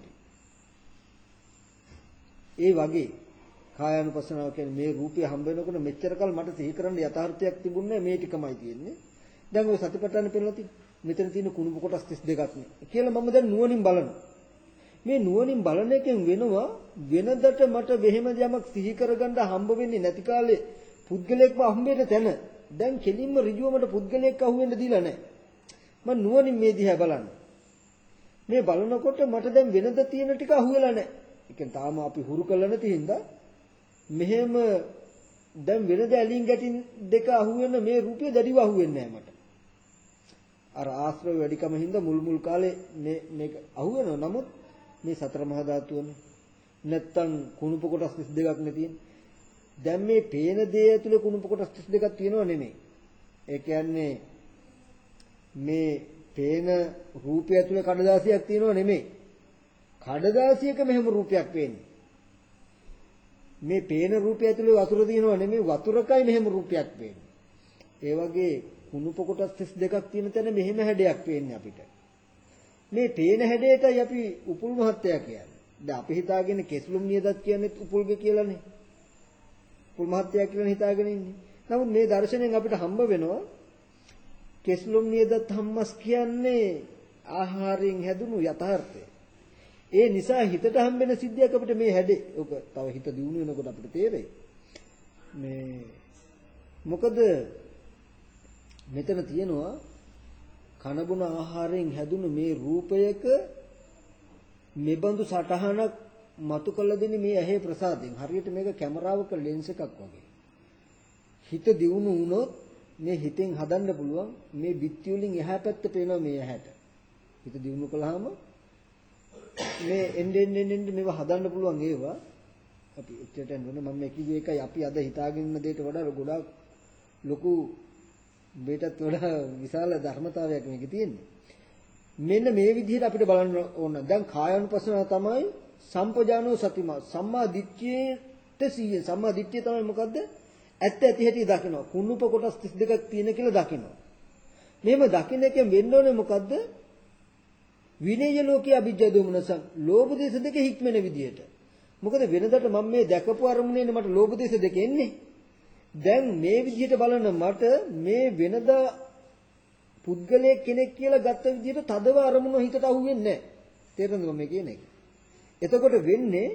ඒ වගේ කායानुපස්සනාව කියන්නේ මේ රූපය හම්බ වෙනකොට මෙච්චර කල් මට සිහි කරන්න යථාර්ථයක් තිබුණේ මේ ටිකමයි තියෙන්නේ. දැන් ඔය සතිපට්ඨාන පෙන්නලා තියෙන මෙතන තියෙන කුණුප කොටස් තිස් දෙකක් නේ කියලා මම දැන් නුවණින් බලනවා. මේ නුවණින් බලන එකෙන් වෙනවා වෙනදට මට වෙහෙම යමක් සිහි කරගන්න හම්බ වෙන්නේ නැති කාලේ පුද්ගලයෙක්ව හම්බෙන්න තැන දැන් කෙලින්ම ඍජුව මට පුද්ගලයෙක් අහුවෙන්න දීලා නැහැ. මම නුවණින් මේ දිහා බලන්න. මේ බලනකොට මට දැන් වෙනද තියෙන ටික අහුවෙලා නැහැ. ඒ කියන්නේ තාම අපි හුරු කරලා නැති හින්දා මෙහෙම දැන් වෙනද ඇලින් ගැටින් දෙක අහුවෙන මේ රූපය දැඩිව අහුවෙන්නේ නැහැ මට. අර ආශ්‍රව වැඩිකම හින්දා මුල් මුල් කාලේ මේ මේක අහුවෙනවා. නමුත් මේ සතර මහා ධාතුවනේ. නැත්තම් කුණුප කොටස් තිස් දෙකක් නේ තියෙන්නේ. දැන් මේ පේන දේ ඇතුලේ කුණුප කොටස් තිස් දෙකක් තියෙනව නෙමෙයි. ඒ කියන්නේ මේ පේන රූපය ඇතුලේ කඩදාසියක් තියෙනව නෙමෙයි. කඩදාසියක මෙහෙම රූපයක් පේන්නේ. මේ පේන රූපය ඇතුලේ වතුර තියෙනව නෙමෙයි වතුරකයි මෙහෙම රූපයක් පේන්නේ. ඒ වගේ කුණුප කොටස් තිස් දෙකක් තියෙන තැන මෙහෙම හැඩයක් පේන්නේ අපිට. මේ පේන හැඩයටයි අපි උපුල් මහත්තයා කියන්නේ. දැන් අපි හිතාගෙන කෙස්ලුම් නියදත් කියන්නේ උපුල්ගේ කියලානේ. උපුල් මහත්තයා කියලා හිතාගෙන ඉන්නේ. නමුත් මේ දර්ශනයෙන් අපිට හම්බ වෙනවා කෙස්ලුම් නියදත් හම්මස් කියන්නේ ආහාරයෙන් හැදුණු යථාර්ථය. ඒ නිසා හිතට හම්බෙන සිද්ධියක් අපිට මේ හැඩේ. ඔක තව හිත දියුණු වෙනකොට අපිට තේරෙයි. මේ මොකද මෙතන තියෙනවා කනබුන ආහාරයෙන් හැදුණු මේ රූපයක මෙබඳු සටහනක් මතු කළ දෙන්නේ මේ ඇහි ප්‍රසාදයෙන්. හරියට මේක කැමරාවක ලෙන්ස් එකක් වගේ. හිත දියුණු වුණොත් මේ හිතෙන් හදන්න පුළුවන් මේ බිත්ති වලින් එහා පැත්ත පේනවා මේ ඇහැට. හිත දියුණු කළාම මේ එන්න එන්න එන්න මේව හදන්න පුළුවන් ඒවා. අපි එච්චරට නෝන මම මේ කිව්වේ එකයි අපි අද හිතාගෙන ඉන්න දෙයට වඩා ගොඩාක් ලොකු මේකටත් වඩා විශාල ධර්මතාවයක් මේකේ තියෙන්නේ. මෙන්න මේ විදිහට අපිට බලන්න ඕන. දැන් කායानुපස්සනාව තමයි සම්පජානෝ සතිම සම්මා දිට්ඨියට සීය. සම්මා දිට්ඨිය තමයි මොකද්ද? ඇත්ත ඇති හැටි දකිනවා. කුණුප කොටස් තිස් දෙකක් තියෙන කියලා දකිනවා. මෙහෙම දකින්න එකෙන් වෙන්න ඕනේ මොකද්ද? විනය ලෝකයේ අභිජ්ජා දෝමනසං ලෝභ දේශ දෙක හික්මන විදියට. මොකද වෙනදට මම මේ දැකපු අරමුණේනේ මට ලෝභ දේශ දෙක එන්නේ. දැන් මේ විදිහට බලන මට මේ වෙනදා පුද්ගලයෙක් කෙනෙක් කියලා ගත්ත විදිහට තදව අරමුණ හිතට අහුවෙන්නේ නැහැ. තේරෙනවද මම කියන එක? එතකොට වෙන්නේ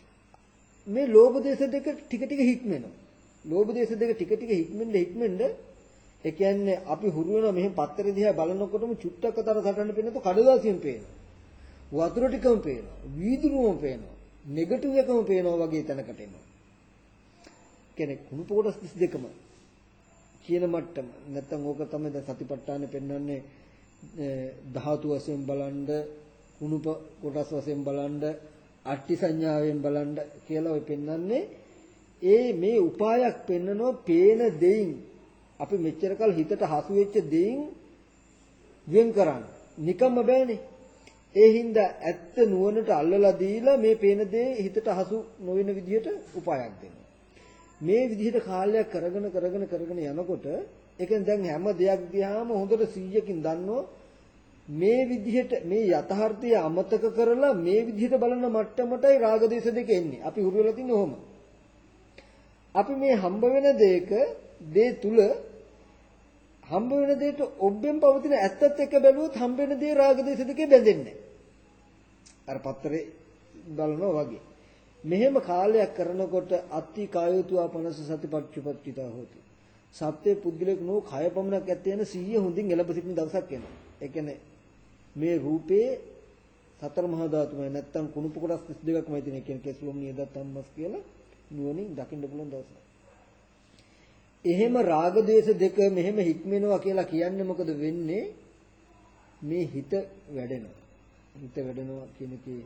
මේ ලෝභ දේශ දෙක ටික ටික හික්මෙනවා. ලෝභ දේශ දෙක ටික ටික හික්මෙන්න හික්මෙන්න ඒ කියන්නේ අපි හුරු වෙනවා මෙහෙම පත්තරේ දිහා බලනකොටම චුට්ටක් අතර සටහන පේනකොට කඩදාසියෙන් පේනවා. වතුර ටිකම පේනවා. වීදුරුවම පේනවා. නෙගටිව් එකම පේනවා වගේ තැනකට එනවා. කියන්නේ කුණුප කොටස් තිස් දෙකම කියන මට්ටම. නැත්තම් ඕක තමයි දැන් සතිපට්ඨානෙ පෙන්වන්නේ ධාතු වශයෙන් බලන්ඩ, කුණුප කොටස් වශයෙන් බලන්ඩ, අට්ටි සංඥාවෙන් බලන්ඩ කියලා ඔය පෙන්වන්නේ. ඒ මේ උපායක් පෙන්නනවා පේන දෙයින් අපි මෙච්චර කල් හිතට හසු වෙච්ච දෙයින් වෙන් කරන්න. නිකම්ම බෑනේ. ඒ හින්දා ඇත්ත නුවණට අල්ලලා දීලා මේ පේන දේ හිතට හසු නොවන විදිහට උපායක් දෙනවා. මේ විදිහට කාලයක් කරගෙන කරගෙන කරගෙන යනකොට ඒකෙන් දැන් හැම දෙයක් දිහාම හොඳට සීයකින් දන්නෝ මේ විදිහට මේ යථාර්ථය අමතක කරලා මේ විදිහට බලන මට්ටමටයි රාග දේශ දෙක එන්නේ. අපි හුරු වෙලා තින්නේ ඔහොම. අපි මේ හම්බ වෙන දෙයක දේ තුල හම්බ වෙන දෙයට ඔබෙන් පවතින ඇත්තත් එක්ක බැලුවොත් හම්බ වෙන දේ රාග දේශ දෙකේ බැඳෙන්නේ අර පත්‍රේ බලනවා වගේ. මෙහෙම කාලයක් කරනකොට අත්ති කායෝතුවා පනස සතිපට්ඨිපත්තිතා හොති. සත්‍ය පුද්ගලෙක නෝ කය පමණක් ඇත්තේ යන සිහිය හොඳින් එළඹ සිටින දවසක් එනවා. ඒ කියන්නේ මේ රූපේ සතර මහා ධාතුමයි නැත්තම් කුණුප කොටස් තිස් දෙකක්මයි තියෙන. ඒ කියන්නේ කෙස්ලොම් නියදත් අම්මස් කියලා නුවණින් දකින්න පුළුවන් දවසක්. එහෙම රාග දේශ දෙක මෙහෙම හික්මෙනවා කියලා කියන්නේ මොකද වෙන්නේ? මේ හිත වැඩෙනවා. හිත වැඩෙනවා කියන එකේ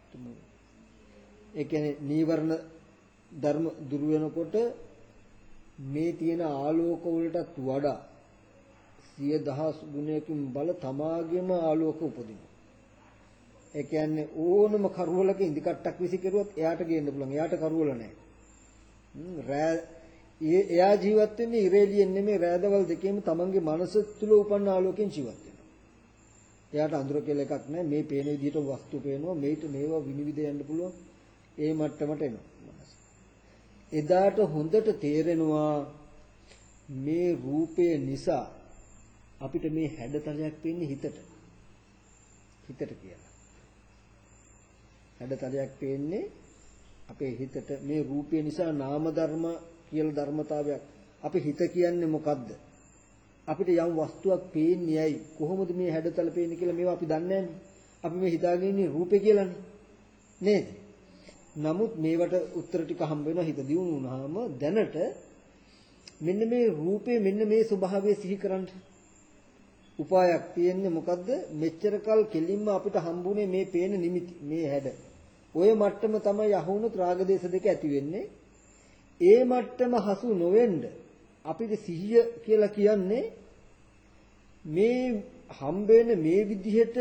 ඒ කියන්නේ නීවරණ ධර්ම දුරු වෙනකොට මේ තියෙන ආලෝක වලටත් වඩා සිය දහස් ගුණයකින් බල තමාගේම ආලෝක උපදිනවා. ඒ කියන්නේ ඕනම කරුවලක ඉදි කට්ටක් විසි කෙරුවොත් එයාට ගේන්න පුළුවන්. එයාට කරුවල නැහැ. රෑ එයා ජීවත් වෙන්නේ ඉරේලියෙන් නෙමෙයි රෑදවල් දෙකේම තමන්ගේ මනස තුල උපන්න ආලෝකයෙන් ජීවත් වෙනවා. එයාට අඳුර කියලා එකක් නැහැ. මේ පේන විදිහට වස්තු පේනවා. මේට මේවා විනිවිද යන්න පුළුවන්. ඒ මට්ටමට එනවා මනස. එදාට හොඳට තේරෙනවා මේ රූපය නිසා අපිට මේ හැඩතලයක් පේන්නේ හිතට. හිතට කියලා. හැඩතලයක් පේන්නේ අපේ හිතට මේ රූපය නිසා නාම ධර්ම කියලා ධර්මතාවයක්. අපි හිත කියන්නේ මොකද්ද? අපිට යම් වස්තුවක් පේන්නේ ඇයි? කොහොමද මේ හැඩතල පේන්නේ කියලා මේවා අපි දන්නේ නැන්නේ. අපි මේ හිතාගෙන ඉන්නේ රූපේ කියලානේ. නේද? නමුත් මේවට උත්තර ටික හම්බ වෙනවා හිත දියුණු වුණාම දැනට මෙන්න මේ රූපේ මෙන්න මේ ස්වභාවය සිහි කරන්න උපායක් තියෙන්නේ මොකද්ද? මෙච්චර කල් කෙලින්ම අපිට හම්බුනේ මේ පේන නිමිති මේ හැඩ. ඔය මට්ටම තමයි අහුණුත් රාගදේශ දෙක ඇති වෙන්නේ. ඒ මට්ටම හසු නොවෙන්න අපිට සිහිය කියලා කියන්නේ මේ හම්බ වෙන මේ විදිහට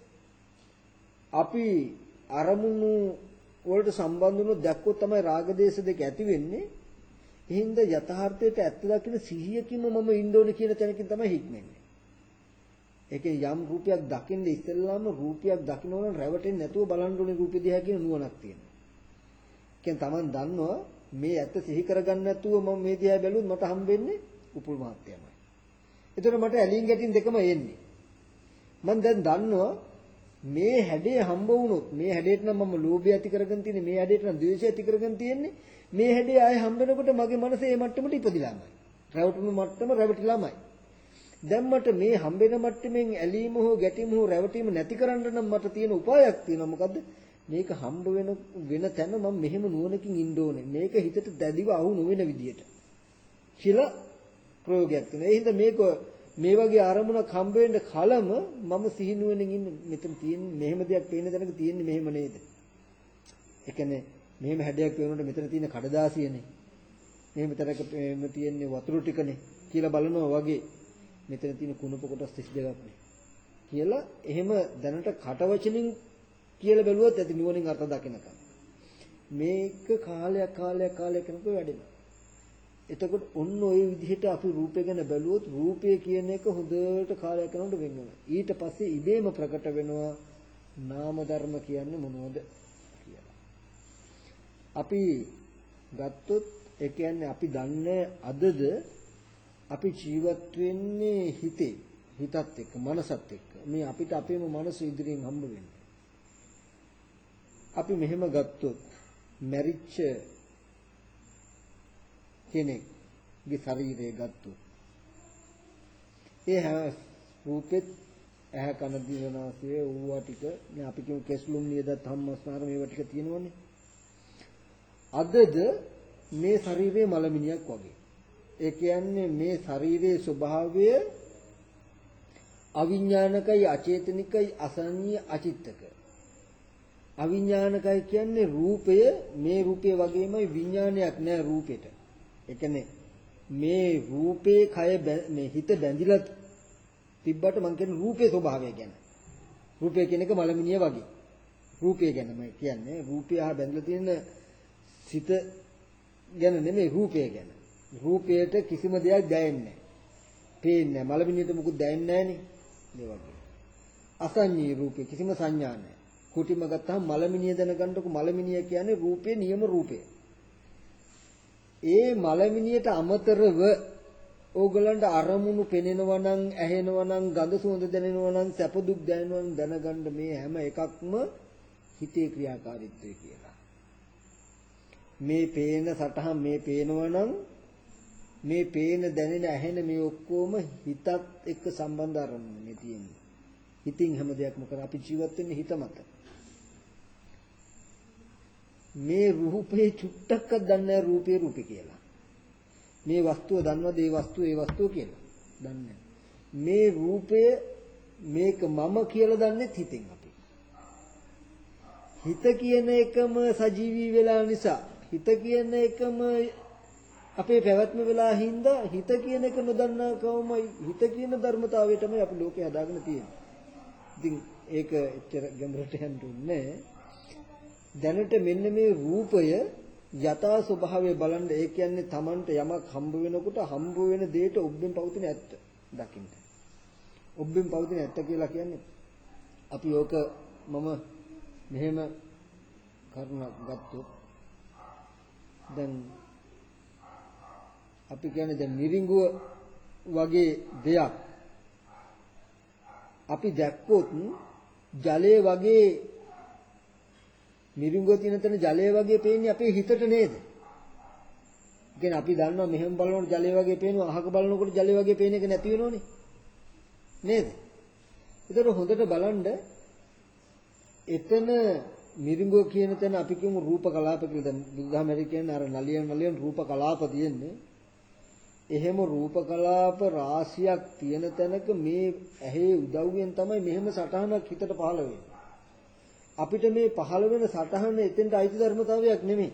අපි අරමුණු වලට සම්බන්ධ වුණොත් දැක්කොත් තමයි රාගදේශ දෙක ඇති වෙන්නේ. එහෙනම් යථාර්ථයට ඇත්ත දකින්න සිහියකින්ම මම ඉන්න ඕනේ කියන තැනකින් තමයි හික්මන්නේ. ඒකේ යම් රූපයක් දකින්න ඉස්සෙල්ලාම රූපයක් දකින්න නම් රැවටෙන්නේ නැතුව බලන්න ඕනේ රූපෙ දිහා කියන නුවණක් තියෙනවා. කියන්නේ Taman දන්නවා මේ ඇත්ත සිහි කරගන්න නැතුව මම මේ දිහා බැලුවොත් මට හම්බෙන්නේ උපුල් මාත්‍යමයි. ඒතර මට ඇලින් ගැටින් දෙකම එන්නේ. මම දැන් දන්නවා මේ හැඩේ හම්බ වුණොත් මේ හැඩේට නම් මම ලෝභය ඇති කරගෙන තියෙන්නේ මේ හැඩේට නම් ද්වේෂය ඇති කරගෙන තියෙන්නේ මේ හැඩේ ආයේ හම්බ වෙනකොට මගේ මනස ඒ මට්ටමට ඉපදිලාමයි. රැවටුණු මට්ටම රැවටිලාමයි. දැන් මට මේ හම්බෙන මට්ටමින් ඇලීම හෝ ගැටීම හෝ රැවටීම නැති කරන්න නම් මට තියෙන උපායක් තියෙනවා. මොකද්ද? මේක හම්බ වෙන වෙන තැන මම මෙහෙම නුවණකින් ඉන්න ඕනේ. මේක හිතට දැඩිව අහු නොවන විදියට. කියලා ප්‍රයෝගයක් තියෙනවා. ඒ හින්දා මේක මේ වගේ ආරමුණක් හම්බ වෙන්න කලම මම සිහිනුවණින් ඉන්න මෙතන තියෙන්නේ මෙහෙම දෙයක් පේන තැනක තියෙන්නේ මෙහෙම නේද? ඒ කියන්නේ මෙහෙම හැඩයක් වෙනකොට මෙතන තියෙන කඩදාසියනේ. මෙහෙම තරක මෙහෙම තියෙන්නේ වතුර ටිකනේ කියලා බලනවා වගේ මෙතන තියෙන කුණප කොටස් තිස් දෙකක් නේ. කියලා එහෙම දැනට කටවචනින් කියලා බැලුවොත් ඇති නුවණින් අර්ථ දකින්නකම්. මේක කාලයක් කාලයක් කාලයක් යනකොට වැඩෙනවා. එතකොට ඔන්න ඔය විදිහට අපි රූපය ගැන බැලුවොත් රූපය කියන එක හොඳට කාලයක් යනකොට වෙන් වෙනවා. ඊට පස්සේ ඉබේම ප්‍රකට වෙනවා නාම ධර්ම කියන්නේ මොනවද කියලා. අපි ගත්තොත් ඒ කියන්නේ අපි දන්නේ අදද අපි ජීවත් වෙන්නේ හිතේ හිතත් එක්ක මනසත් එක්ක. මේ අපිට අපේම මනස ඉදිරියෙන් හම්බ වෙන්නේ. අපි මෙහෙම ගත්තොත් මැරිච්ච කෙනෙක්ගේ ශරීරය ගත්තොත් ඒ හැම රූපෙත් ඇහැ කන දිව නාසය ඌවා ටික මේ අපි කියමු කෙස්ලුම් නියදත් හම්මස්නාර මේවා ටික තියෙනවනේ. අදද මේ ශරීරයේ මලමිනියක් වගේ. ඒ කියන්නේ මේ ශරීරයේ ස්වභාවය අවිඥානිකයි අචේතනිකයි අසංඤ්ඤ අචිත්තක. අවිඥානිකයි කියන්නේ රූපය මේ රූපය වගේමයි විඥානයක් නෑ රූපෙට. ඒ කියන්නේ මේ රූපේ කය මේ හිත බැඳිලා තිබ්බට මම කියන්නේ රූපේ ස්වභාවය ගැන. රූපය කියන එක මලමිනිය වගේ. රූපය ගැන මම කියන්නේ රූපය ආ බැඳලා තියෙන සිත ගැන නෙමෙයි රූපය ගැන. රූපයට කිසිම දෙයක් දැනෙන්නේ නැහැ. පේන්නේ නැහැ. මලමිනියට මුකුත් දැනෙන්නේ නැහනේ. ඒ වගේ. අසංඤී රූපේ කිසිම සංඥා නැහැ. කුටිම ගත්තාම මලමිනිය දැනගන්නකො මලමිනිය කියන්නේ රූපේ නියම රූපය. ඒ මලමිනියට අමතරව ඕගලන්ට අරමුණු පෙනෙනවා නම් ඇහෙනවා නම් ගඳ සුවඳ දැනෙනවා නම් සැප දුක් දැනෙනවා නම් දැනගන්න මේ හැම එකක්ම හිතේ ක්‍රියාකාරීත්වය කියලා. මේ පේන සටහන් මේ පේනවා නම් මේ පේන දැනෙන ඇහෙන මේ ඔක්කොම හිතත් එක්ක සම්බන්ධ අරමුණු මේ තියෙන්නේ. හිතින් හැම දෙයක්ම කර අපි ජීවත් වෙන්නේ හිත මත. මේ රූපේ චුට්ටක්වත් දන්නේ නැහැ රූපේ රූපේ කියලා. මේ වස්තුව දන්නවද ඒ වස්තුව ඒ වස්තුව කියලා? දන්නේ මේ රූපය මේක මම කියලා දන්නේ හිතෙන් අපි. හිත කියන එකම සජීවී වෙලා නිසා හිත කියන එකම අපේ පැවැත්ම වෙලා හින්දා හිත කියන එක නොදන්නා කවමයි හිත කියන ධර්මතාවය තමයි අපි ලෝකේ හදාගෙන තියෙන්නේ. ඉතින් ඒක එච්චර ගැඹුරට යන්නේ දැනට මෙන්න මේ රූපය යථා ස්වභාවය බලන්න ඒ කියන්නේ Tamanට යමක් හම්බ වෙනකොට හම්බ වෙන දෙයට ඔබෙන් පවතින ඇත්ත දකින්න. ඔබෙන් පවතින ඇත්ත කියලා කියන්නේ අපි ඕක මම මෙහෙම කරුණක් ගත්තොත් දැන් අපි කියන්නේ දැන් මිරිඟුව වගේ දෙයක් අපි දැක්කොත් ජලයේ වගේ මිරිඟුව තියෙන තැන ජලය වගේ පේන්නේ අපේ හිතට නේද? කියන්නේ අපි දන්නවා මෙහෙම බලනකොට ජලය වගේ පේනවා, අහක බලනකොට ජලය වගේ පේන එක නැති වෙනෝනේ. නේද? ඒතර හොඳට බලන්න එතන මිරිඟුව කියන තැන අපි කියමු රූප කලාප කියලා. දැන් බුදුදහමේ කියන්නේ අර නලියන් නලියන් රූප කලාප තියෙන්නේ. එහෙම රූප කලාප රාශියක් තියෙන තැනක මේ ඇහි උදව්වෙන් තමයි මෙහෙම සටහනක් හිතට පහළ වෙන්නේ. අපිට මේ පහළ වෙන සටහන එතෙන්ට අයිති ධර්මතාවයක් නෙමෙයි.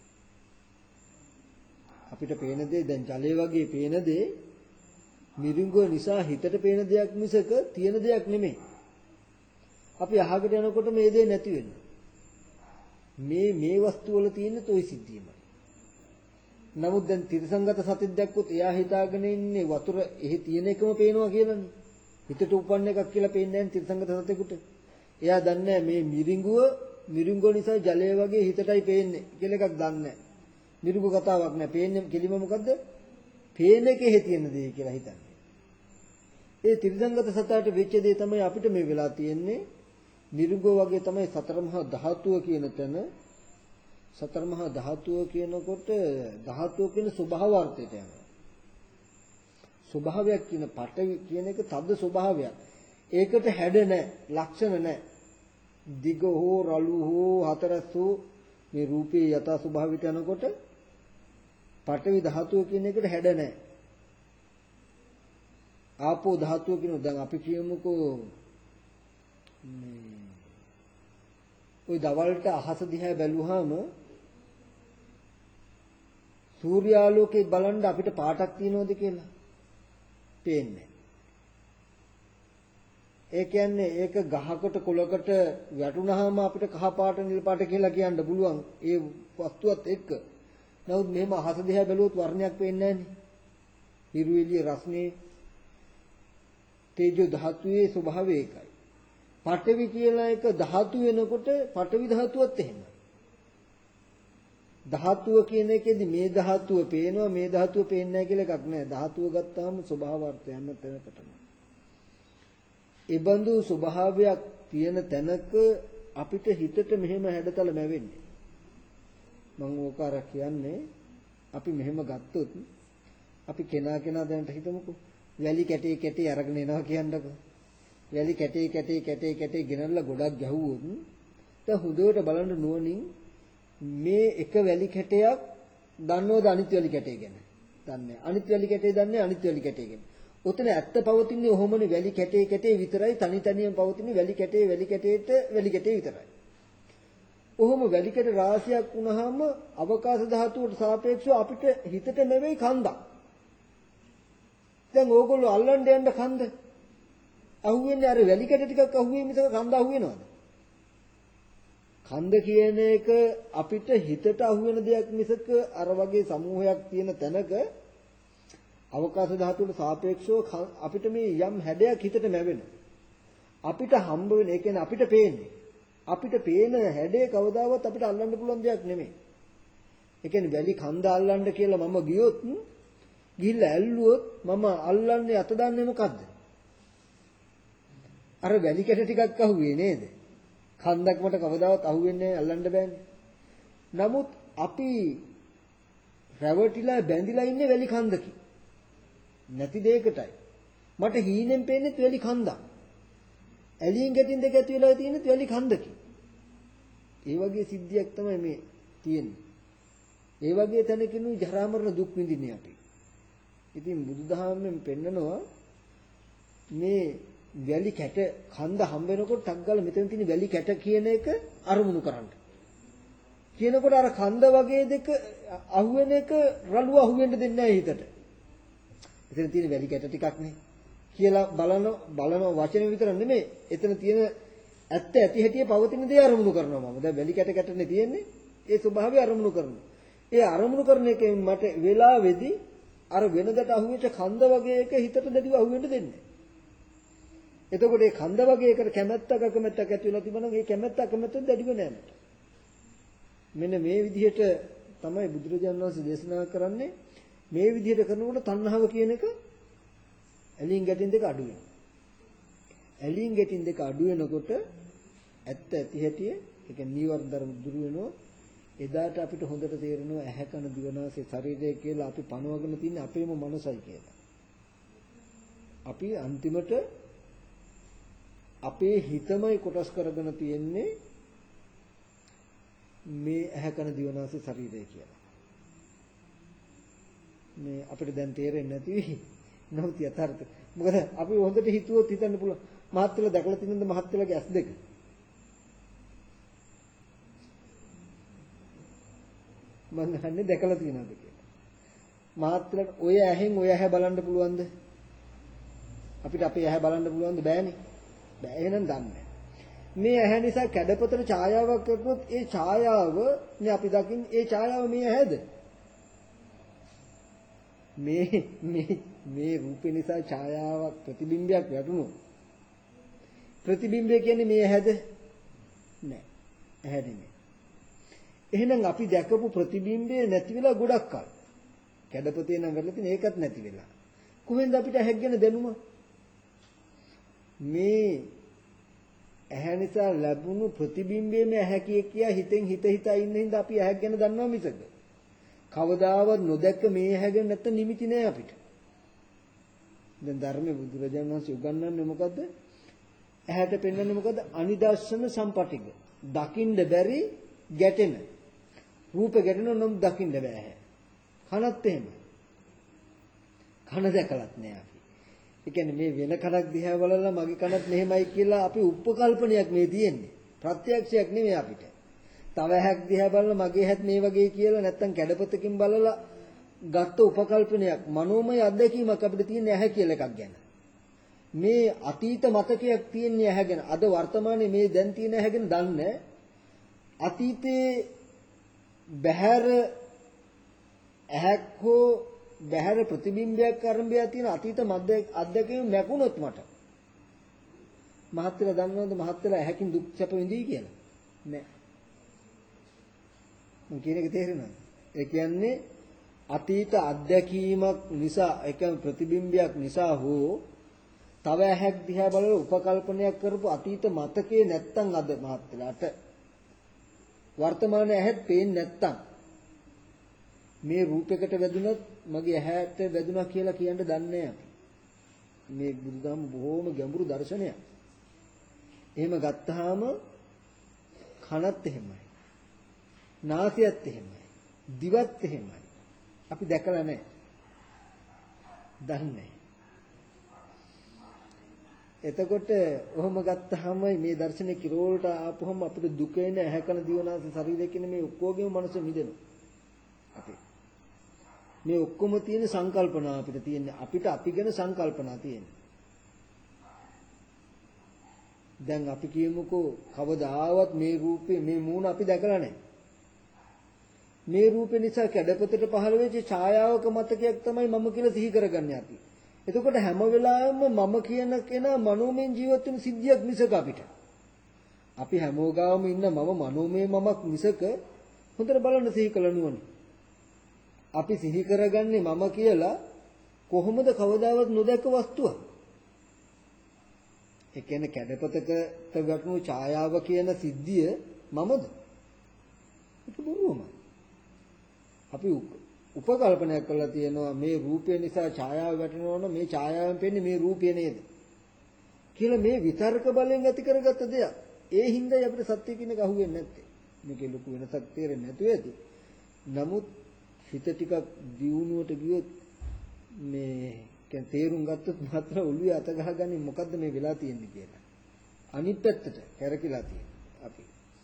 අපිට පේන දේ දැන් ජලය වගේ පේන දේ මිරිඟුව නිසා හිතට පේන දෙයක් මිසක තියෙන දෙයක් නෙමෙයි. අපි අහකට යනකොට මේ දේ නැති වෙනවා. මේ මේ වස්තු වල තියෙන toy සිද්ධියමයි. නමුත් දැන් තිරසංගත සතෙක් දැක්කොත් එයා හිතාගෙන ඉන්නේ වතුර එහි තියෙන එකම පේනවා කියලානේ. හිතට උපන්න එකක් කියලා පේන්නේ නැහැ තිරසංගත සතෙකුට. එයා දන්නේ මේ මිරිඟුව මිරිඟුව නිසා ජලය වගේ හිතටයි පේන්නේ කියලා එකක් දන්නේ නැහැ. මිරිඟුව කතාවක් නැහැ. පේන්නේ කෙලිම මොකද්ද? පේන එකේ තියෙන දේ කියලා හිතන්නේ. ඒ තිරසංගත සතාට වෙච්ච දේ තමයි අපිට මේ වෙලා තියෙන්නේ. මිරිඟුව වගේ තමයි සතර මහා ධාතුව කියන තැන. සතර මහා ධාතුව කියනකොට ධාතුව කියන ස්වභාව අර්ථයට යනවා. ස්වභාවයක් කියන පටවි කියන එක තද ස්වභාවයක්. ඒකට හැඩ නැහැ, ලක්ෂණ නැහැ. දිග හෝ රළු හෝ හතරස් හෝ මේ රූපේ යථා ස්වභාවයට යනකොට පටවි ධාතුව කියන එකට හැඩ නැහැ. ආපෝ ධාතුව කියන දැන් අපි කියමුකෝ මේ ওই දවල්ට අහස දිහා බැලුවාම සූර්යාලෝකේ බලන්න අපිට පාටක් තියනවද කියලා පේන්නේ. ඒ කියන්නේ ඒක ගහකට කොළකට වැටුනහම අපිට කහ පාට නිල් පාට කියලා කියන්න පුළුවන් ඒ වස්තුවත් එක්ක. නමුත් මෙහෙම අහස දිහා බැලුවොත් වර්ණයක් පේන්නේ නැහනේ. හිරු එළිය රස්නේ තේජෝ ධාතුවේ ස්වභාවය ඒකයි. පඨවි කියලා එක ධාතු වෙනකොට පඨවි ධාතුවත් එහෙමයි. ධාතුව කියන එකේදී මේ ධාතුව පේනවා මේ ධාතුව පේන්නේ නැහැ කියලා එකක් නැහැ. ධාතුව ගත්තාම ස්වභාවාර්ථය යන තැනකටම. ඒ බඳු ස්වභාවයක් තියෙන තැනක අපිට හිතට මෙහෙම හැඩතල නැවෙන්නේ. මම ඕක අර කියන්නේ අපි මෙහෙම ගත්තොත් අපි කෙනා කෙනා දැනට හිතමුකෝ වැලි කැටේ කැටේ අරගෙන එනවා කියන්නකෝ. වැලි කැටේ කැටේ කැටේ කැටේ ගෙනල්ලා ගොඩක් ගැහුවොත් දැන් හොඳට බලන්න නුවණින් මේ එක වැලි කැටයක් දන්නවද අනිත් වැලි කැටේ ගැන? දන්නේ. අනිත් වැලි කැටේ දන්නේ අනිත් වැලි කැටේ ගැන. ඔතන ඇත්ත පවතින්නේ ඔහොමනේ වැලි කැටේ කැටේ විතරයි තනි තනියෙන් පවතින්නේ වැලි කැටේ වැලි කැටේට වැලි කැටේ විතරයි. ඔහොම වැලි කැට රාශියක් වුණාම අවකාශ ධාතුවට සාපේක්ෂව අපිට හිතට නෙවෙයි කන්දක්. දැන් ඕගොල්ලෝ අල්ලන්න යන්න කන්ද අහුවෙන්නේ අර වැලි කැට ටිකක් අහුවෙන්නේ මිසක කන්ද අහුවෙනවද? කන්ද කියන එක අපිට හිතට අහුවෙන දෙයක් මිසක අර වගේ සමූහයක් තියෙන තැනක අවකාශ ධාතුවට සාපේක්ෂව අපිට මේ යම් හැඩයක් හිතට නැවෙනවා. අපිට හම්බ වෙන ඒ කියන්නේ අපිට පේන්නේ. අපිට පේන හැඩේ කවදාවත් අපිට අල්ලන්න පුළුවන් දෙයක් නෙමෙයි. ඒ කියන්නේ වැලි කන්ද අල්ලන්න කියලා මම ගියොත් ගිහිල්ලා ඇල්ලුවොත් මම අල්ලන්නේ අත දාන්නේ මොකද්ද? අර වැලි කැට ටිකක් අහුවේ නේද? කන්දක් මට කවදාවත් අහුවෙන්නේ අල්ලන්න බෑනේ. නමුත් අපි රැවටිලා බැඳිලා ඉන්නේ වැලි කන්දකින්. නැති දෙයකටයි. මට හීනෙන් පේන්නේ වැලි කන්දක්. ඇලියෙන් ගැටින් දෙක ඇති වෙලා තියෙන්නේ වැලි කන්දකින්. ඒ වගේ සිද්ධියක් තමයි මේ තියෙන්නේ. ඒ වගේ තැනකිනුයි ජරා මරණ දුක් විඳින්නේ අපි. ඉතින් බුදුදහමෙන් පෙන්නනවා මේ වැලි කැට කන්ද හම්බ වෙනකොට ටක් ගාලා මෙතන තියෙන වැලි කැට කියන එක අරමුණු කරන්න. කියනකොට අර කන්ද වගේ දෙක අහුවෙන එක රළුව අහුවෙන්න දෙන්නේ නැහැ හිතට. එතන තියෙන වැලි කැට ටිකක් නේ කියලා බලන බලන වචන විතර නෙමෙයි. එතන තියෙන ඇත්ත ඇති හැටිය පවතින දේ අරමුණු කරනවා මම. දැන් වැලි කැට කැටනේ තියෙන්නේ. ඒ ස්වභාවය අරමුණු කරනවා. ඒ අරමුණු කරන එකෙන් මට වෙලාවේදී අර වෙනදට අහුවෙච්ච කන්ද වගේ එක හිතට දැඩිව අහුවෙන්න දෙන්නේ. එතකොට මේ කන්ද වගේ එකට කැමැත්තක් අකමැත්තක් ඇති වෙලා තිබුණා නම් ඒ කැමැත්ත අකමැත්ත දැඩිව නෑ මට. මෙන්න මේ විදිහට තමයි බුදුරජාණන් වහන්සේ දේශනා කරන්නේ. මේ විදිහට කරනකොට තණ්හාව කියන එක ඇලින් ගැටින් දෙක අඩු වෙනවා. ඇලින් ගැටින් දෙක අඩු වෙනකොට ඇත්ත ඇති හැටිය ඒ කියන්නේ නීවරණ ධර්ම දුරු වෙනවා. එදාට අපිට හොඳට තේරෙනවා ඇහැ කන දිවනාසය ශරීරය කියලා අපි පනවගෙන තින්නේ අපේම මනසයි කියලා. අපි අන්තිමට අපේ හිතමයි කොටස් කරගෙන තියෙන්නේ මේ ඇහැ කන දිවනාසය ශරීරය කියලා. මේ අපිට දැන් තේරෙන්නේ නැති වෙයි. නමුත් යථාර්ථය. මොකද අපි හොඳට හිතුවොත් හිතන්න පුළුවන් මහත්වල දැකලා තියෙනද මහත්වලගේ ඇස් දෙක? මම අහන්නේ දැකලා තියෙනවද කියලා. මහත්වලට ඔය ඇහෙන් ඔය ඇහැ බලන්න පුළුවන්ද? අපිට අපේ ඇහැ බලන්න පුළුවන්ද? බෑනේ. බෑ එහෙනම් දන්නේ. මේ ඇහැ නිසා කැඩපතට ඡායාවක් කරනොත් ඒ ඡායාව නේ අපි දකින්නේ ඒ ඡායාව මේ ඇහැද? මේ මේ මේ රූපේ නිසා ඡායාවක් ප්‍රතිබිම්බයක් වැටුණොත් ප්‍රතිබිම්බය කියන්නේ මේ ඇහැද? නෑ. ඇහැ නෙමෙයි. එහෙනම් අපි දැකපු ප්‍රතිබිම්බය නැති වෙලා ගොඩක් කල. කැඩපතේ නම් කරලා තියෙන ඒකත් නැති වෙලා. කොහෙන්ද අපිට ඇහැ ගැන දැනුම? මේ ඇහැ නිසා ලැබුණු ප්‍රතිබිම්බයේම ඇහැ කිය කියා හිතෙන් හිත හිතා ඉන්න හින්දා අපි ඇහැ ගැන දන්නවා මිසක කවදාවත් නොදැක්ක මේ ඇහැ ගැන නැත්නම් නිමිති නෑ අපිට. දැන් ධර්මයේ බුදුරජාණන් වහන්සේ උගන්වන්නේ මොකද්ද? ඇහැට පෙන්වන්නේ මොකද්ද? අනිදර්ශන සම්පටික. දකින්න බැරි ගැටෙන. රූප ගැටෙන නම් දකින්න බෑ ඇහැ. කනත් එහෙම. කන දැකලත් නෑ අපි. ඒ කියන්නේ මේ වෙන කනක් දිහා බලලා මගේ කනත් මෙහෙමයි කියලා අපි උපකල්පනයක් මේ තියෙන්නේ. ප්‍රත්‍යක්ෂයක් නෙමෙයි අපිට. තව ඇහක් දිහා බලලා මගේ හැත් මේ වගේ කියලා නැත්තම් කැඩපතකින් බලලා ගත්ත උපකල්පනයක් මනෝමය අත්දැකීමක් අපිට තියෙන ඇහැ කියලා එකක් ගැන. මේ අතීත මතකයක් තියෙන ඇහැ ගැන. අද වර්තමානයේ මේ දැන් තියෙන ඇහැ ගැන දන්නේ අතීතේ බහැර ඇහක් හෝ බහැර ප්‍රතිබිම්බයක් ආරම්භය තියෙන අතීත මැද අත්දැකීම් නැකුණොත් මට මහත්වලා දන්නවද මහත්වලා ඇහැකින් දුක් සැප විඳී කියලා? නෑ. මම කියන එක තේරෙනවද? ඒ කියන්නේ අතීත අත්දැකීමක් නිසා එක ප්‍රතිබිම්බයක් නිසා හෝ තව ඇහැක් දිහා බලලා උපකල්පනයක් කරපු අතීත මතකේ නැත්තම් අද මහත්වලාට වර්තමාන ඇහැත් පේන්නේ නැත්තම් මේ රූපයකට වැදුනොත් මගේ ඇහැට වැදුනා කියලා කියන්න දන්නේ අපි. මේ බුදුදහම බොහොම ගැඹුරු දර්ශනයක්. එහෙම ගත්තාම කනත් එහෙමයි. නාසයත් එහෙමයි. දිවත් එහෙමයි. අපි දැකලා නැහැ. දන්නේ. එතකොට ඔහොම ගත්තාම මේ දර්ශනේ කිරෝලට ආපුවම අපිට දුක එන ඇහැ කන දිවනාස ශරීරය කියන මේ ඔක්කොගේම මනස මිදෙනවා. අපි මේ ඔක්කොම තියෙන සංකල්පනා අපිට තියෙන්නේ අපිට අපි ගැන සංකල්පනා තියෙන්නේ. දැන් අපි කියමුකෝ කවදාවත් මේ රූපේ මේ මූණ අපි දැකලා නැහැ. මේ රූපේ නිසා කැඩපතට පහළ වෙච්ච ඡායාවක මතකයක් තමයි මම කියලා සිහි කරගන්නේ අපි. එතකොට හැම වෙලාවෙම මම කියන කෙනා මනෝමය ජීවත් වෙන සිද්ධියක් මිසක අපිට. අපි හැමෝගාම ඉන්න මම මනෝමය මමක් මිසක හොඳට බලන්න සිහි කළ නුවණ. අපි සිහි කරගන්නේ මම කියලා කොහොමද කවදාවත් නොදැක්ක වස්තුවක්. ඒ කියන්නේ කැඩපතකට ගැටුණු ඡායාව කියන සිද්ධිය මමද? ඒක බොරුවමයි. අපි උපකල්පනයක් කරලා තියෙනවා මේ රූපය නිසා ඡායාව වැටෙනවා නම් මේ ඡායාවෙන් පෙන්නේ මේ රූපය නේද කියලා මේ විතර්ක බලෙන් ඇති කරගත්ත දෙයක්. ඒ හින්දායි අපිට සත්‍ය කියන එක අහුවෙන්නේ නැත්තේ. මේකේ ලොකු වෙනසක් තේරෙන්නේ නැතුව ඇති. නමුත් හිත ටිකක් දියුණුවට ගියොත් මේ කියන්නේ තේරුම් ගත්තොත් මාත්‍ර ඔළුවේ අත ගහගන්නේ මොකද්ද මේ වෙලා තියෙන්නේ කියලා. අනිත් පැත්තට කැරකිලා තියෙන්නේ අපි.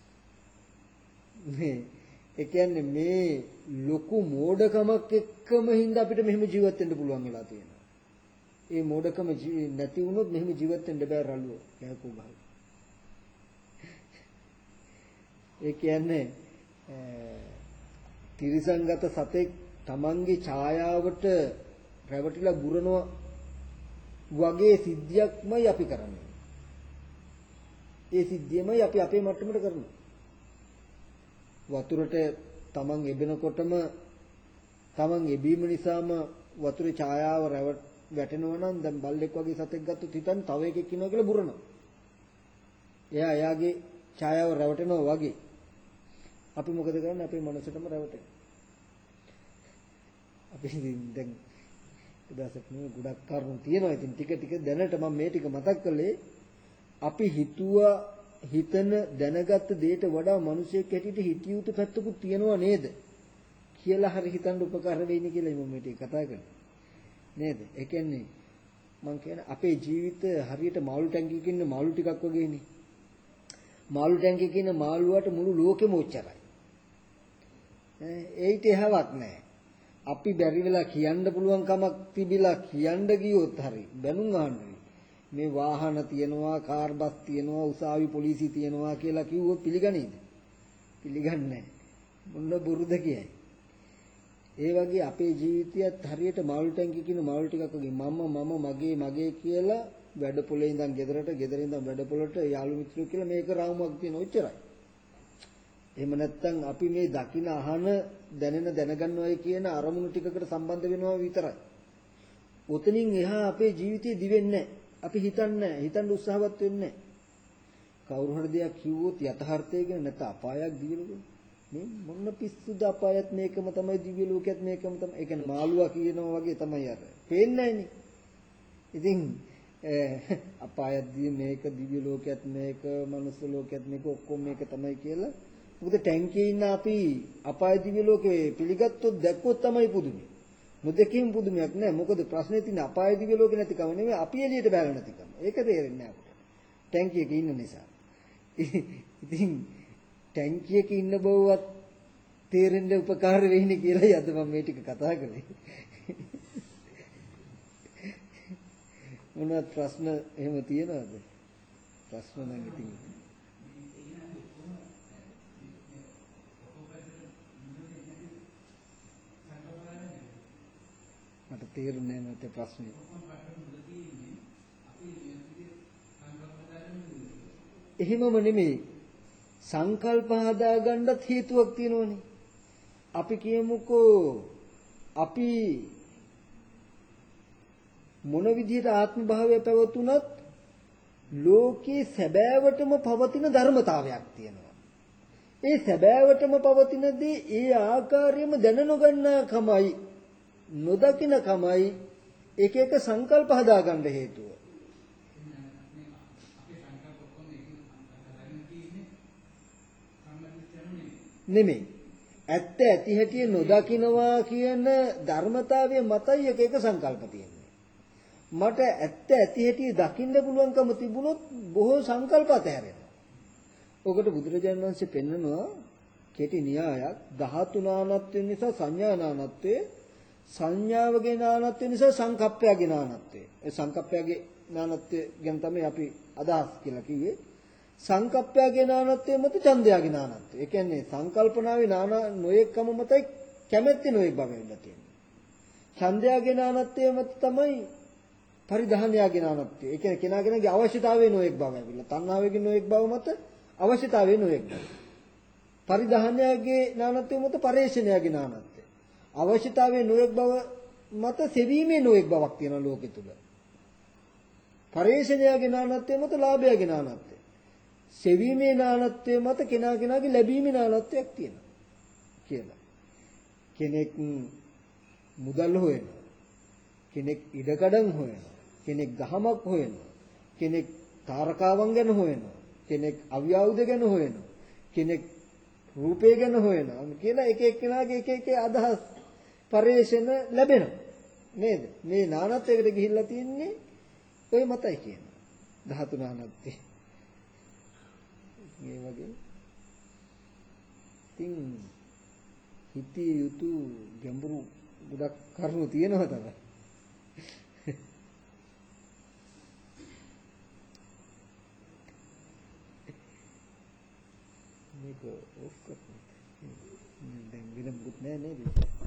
මේ ඒ කියන්නේ මේ ලොකු මෝඩකමක් එක්කම හින්දා අපිට මෙහෙම ජීවත් වෙන්න පුළුවන් වෙලා තියෙනවා. ඒ මෝඩකම නැති වුණොත් මෙහෙම ජීවත් වෙන්න බෑ රළුව. කෑකෝ ගහලා. ඒ කියන්නේ තිරිසංගත සතෙක් තමන්ගේ ඡායාවට රැවටිලා බුරනවා වගේ සිද්ධියක්මයි අපි කරන්නේ. ඒ සිද්ධියමයි අපි අපේ මට්ටමට කරන්නේ. වතුරට තමන් එබෙනකොටම තමන් එබීම නිසාම වතුරේ ඡායාව වැටෙනවා නම් දැන් බල්ලෙක් වගේ සතෙක් ගත්තොත් හිතන්න තව එකෙක් ඉන්නවා කියලා බුරනවා. එයා එයාගේ ඡායාව රැවටෙනවා වගේ අපි මොකද කරන්නේ අපේ මනසටම රැවටෙනවා. අපි දැන් දවසක් නේ ගොඩක් කරුණු තියෙනවා. ඉතින් ටික ටික දැනට මම මේ ටික මතක් කළේ අපි හිතුවා හිතන දැනගත්ත දෙයට වඩා මිනිසෙක් හැටියට හිතිය යුතු පැත්තකුත් තියෙනවා නේද කියලා හරි හිතන්න උපකාර වෙයිනේ කියලා මම මේ ටික කතා කරන්නේ නේද? ඒ කියන්නේ මම කියන්නේ අපේ ජීවිත හරියට මාළු ටැංකියක ඉන්න මාළු ටිකක් වගේනේ. මාළු ටැංකියක ඉන්න මාළුවාට මුළු ලෝකෙම ඔච්චරයි. ඒිට එහාවක් නැහැ. අපි බැරි වෙලා කියන්න පුළුවන් කමක් තිබිලා කියන්න ගියොත් හරි බැනුම් අහන්නේ. මේ වාහන තියනවා, කාර් බස් තියනවා, උසාවි පොලිසිය තියනවා කියලා කිව්වොත් පිළිගනීද? පිළිගන්නේ නැහැ. මොන බොරුද කියයි. ඒ වගේ අපේ ජීවිතයත් හරියට මාළු ටැංකියක ඉන්න මාළු ටිකක් වගේ මම මම මගේ මගේ කියලා වැඩ පොලේ ඉඳන් ගෙදරට, ගෙදර ඉඳන් වැඩ පොලට යාළු මිත්‍රයෝ කියලා මේක රාමුවක් තියෙන ඔච්චරයි. එහෙම නැත්නම් අපි මේ දකින අහන දැනෙන දැනගන්නවයි කියන අරමුණු ටිකකට සම්බන්ධ වෙනවා විතරයි. උතනින් එහා අපේ ජීවිතේ දිවෙන්නේ නැහැ. අපි හිතන්නේ හිතන්න උත්සාහවත් වෙන්නේ කවුරු හරි දෙයක් කිව්වොත් යථාර්ථය ගැන නැත අපායක් දිවි ලෝකෙ මේ මොන පිස්සුද අපායත් මේකම තමයි දිව්‍ය ලෝකයත් මේකම තමයි. ඒ කියන්නේ මාළුවා කියනවා වගේ තමයි අර. පේන්නේ නැහනේ. ඉතින් අපායත් මේක දිව්‍ය ලෝකයත් මේක මනුස්ස ලෝකයත් මේක ඔක්කොම මේක තමයි කියලා. මොකද ටැංකියේ ඉන්න අපි අපාය දිව්‍ය ලෝකේ පිළිගත්තොත් දැක්කොත් තමයි පුදුමයි. නොදැකීම පුදුමයක් නෑ. මොකද ප්‍රශ්නේ තියෙන්නේ අපාය දිව්‍ය ලෝකේ නැතිකම නෙමෙයි අපි එළියට බැලලා නැතිකම. ඒක තේරෙන්නේ නෑ අපිට. ටැංකියක ඉන්න නිසා. ඉතින් ටැංකියක ඉන්න බවවත් තේරෙන්න උපකාර වෙන්නේ කියලායි අද මම මේ ටික කතා කළේ. මොනවත් ප්‍රශ්න එහෙම තියනවද? ප්‍රශ්න නම් ඉතින් මට තේරුන්නේ නැහැ මට ප්‍රශ්නේ. එහෙමම නෙමෙයි. සංකල්ප හදාගන්නත් හේතුවක් තියෙනවනේ. අපි කියමුකෝ අපි මොන විදිහට ආත්ම භාවය පැවතුනත් ලෝකේ සැබෑවටම පවතින ධර්මතාවයක් තියෙනවා. ඒ සැබෑවටම පවතින දේ ඒ ආකාරයෙන්ම දැන නොගන්නා කමයි නොදකින කමයි එක එක සංකල්ප හදාගන්න හේතුව. නෙමෙයි. ඇත්ත ඇති හැටි නොදකින්නවා කියන ධර්මතාවය මතයි එක එක සංකල්ප තියෙන්නේ. මට ඇත්ත ඇති හැටි දකින්න පුළුවන්කම තිබුණොත් බොහෝ සංකල්ප අතහැරෙනවා. ඔකට බුදුරජාණන් වහන්සේ පෙන්නනවා කෙටි න්‍යායක් ධාතු නානත්වය නිසා සංඥා නානත්වය සංඥාවගේ නානත්වය නිසා සංකප්පයගේ නානත්වය. ඒ සංකප්පයගේ නානත්වය ගැන තමයි අපි අදහස් කියලා කිව්වේ. සංකප්පයගේ නානත්වය මත ඡන්දයගේ නානත්වය. ඒ කියන්නේ සංකල්පනාවේ නාන නොයෙක්කම මතයි කැමැත්තේ නොයෙක් බව වෙන්න තියෙනවා. ඡන්දයගේ නානත්වය මත තමයි පරිධානයගේ නානත්වය. ඒ කියන්නේ කෙනා කෙනාගේ අවශ්‍යතාවයේ නොයෙක් බව ඇවිල්ලා. තණ්හාවේගේ නොයෙක් බව මත අවශ්‍යතාවයේ නොයෙක් බව. පරිධානයගේ නානත්වය මත පරේෂණයගේ නානත්වය. අවශ්‍යතාවයේ නොයෙක් බව මත සෙවීමේ නොයෙක් බවක් තියෙනවා ලෝකෙ තුල. පරේෂණයගේ නානත්වය මත ලාභයගේ නානත්වය. සෙවීමේ නානත්වය මත කෙනා කෙනාගේ ලැබීමේ නානත්වයක් තියෙනවා කියලා. කෙනෙක් මුදල් හොයනවා. කෙනෙක් ඉඩකඩම් හොයනවා. කෙනෙක් ගහමක් හොයනවා. කෙනෙක් තාරකාවන් ගැන හොයනවා. කෙනෙක් අවියාවුද ගැන හොයනවා. කෙනෙක් රූපය ගැන හොයනවා. කියලා එක එක්කෙනාගේ එක එක අදහස් පරිේශන ලැබෙනවා. නේද? මේ නානත්වයකට ගිහිල්ලා තින්නේ ඔය මතයි කියනවා. ධාතු නානත්වය. මේ වගේ තින් හිතේ යුතු ගැඹුරු ගොඩක් කරුණු තියෙනවා තමයි. මේක ඔෆ් කරන්න. දැන් වෙන මුකුත් නෑ නේද?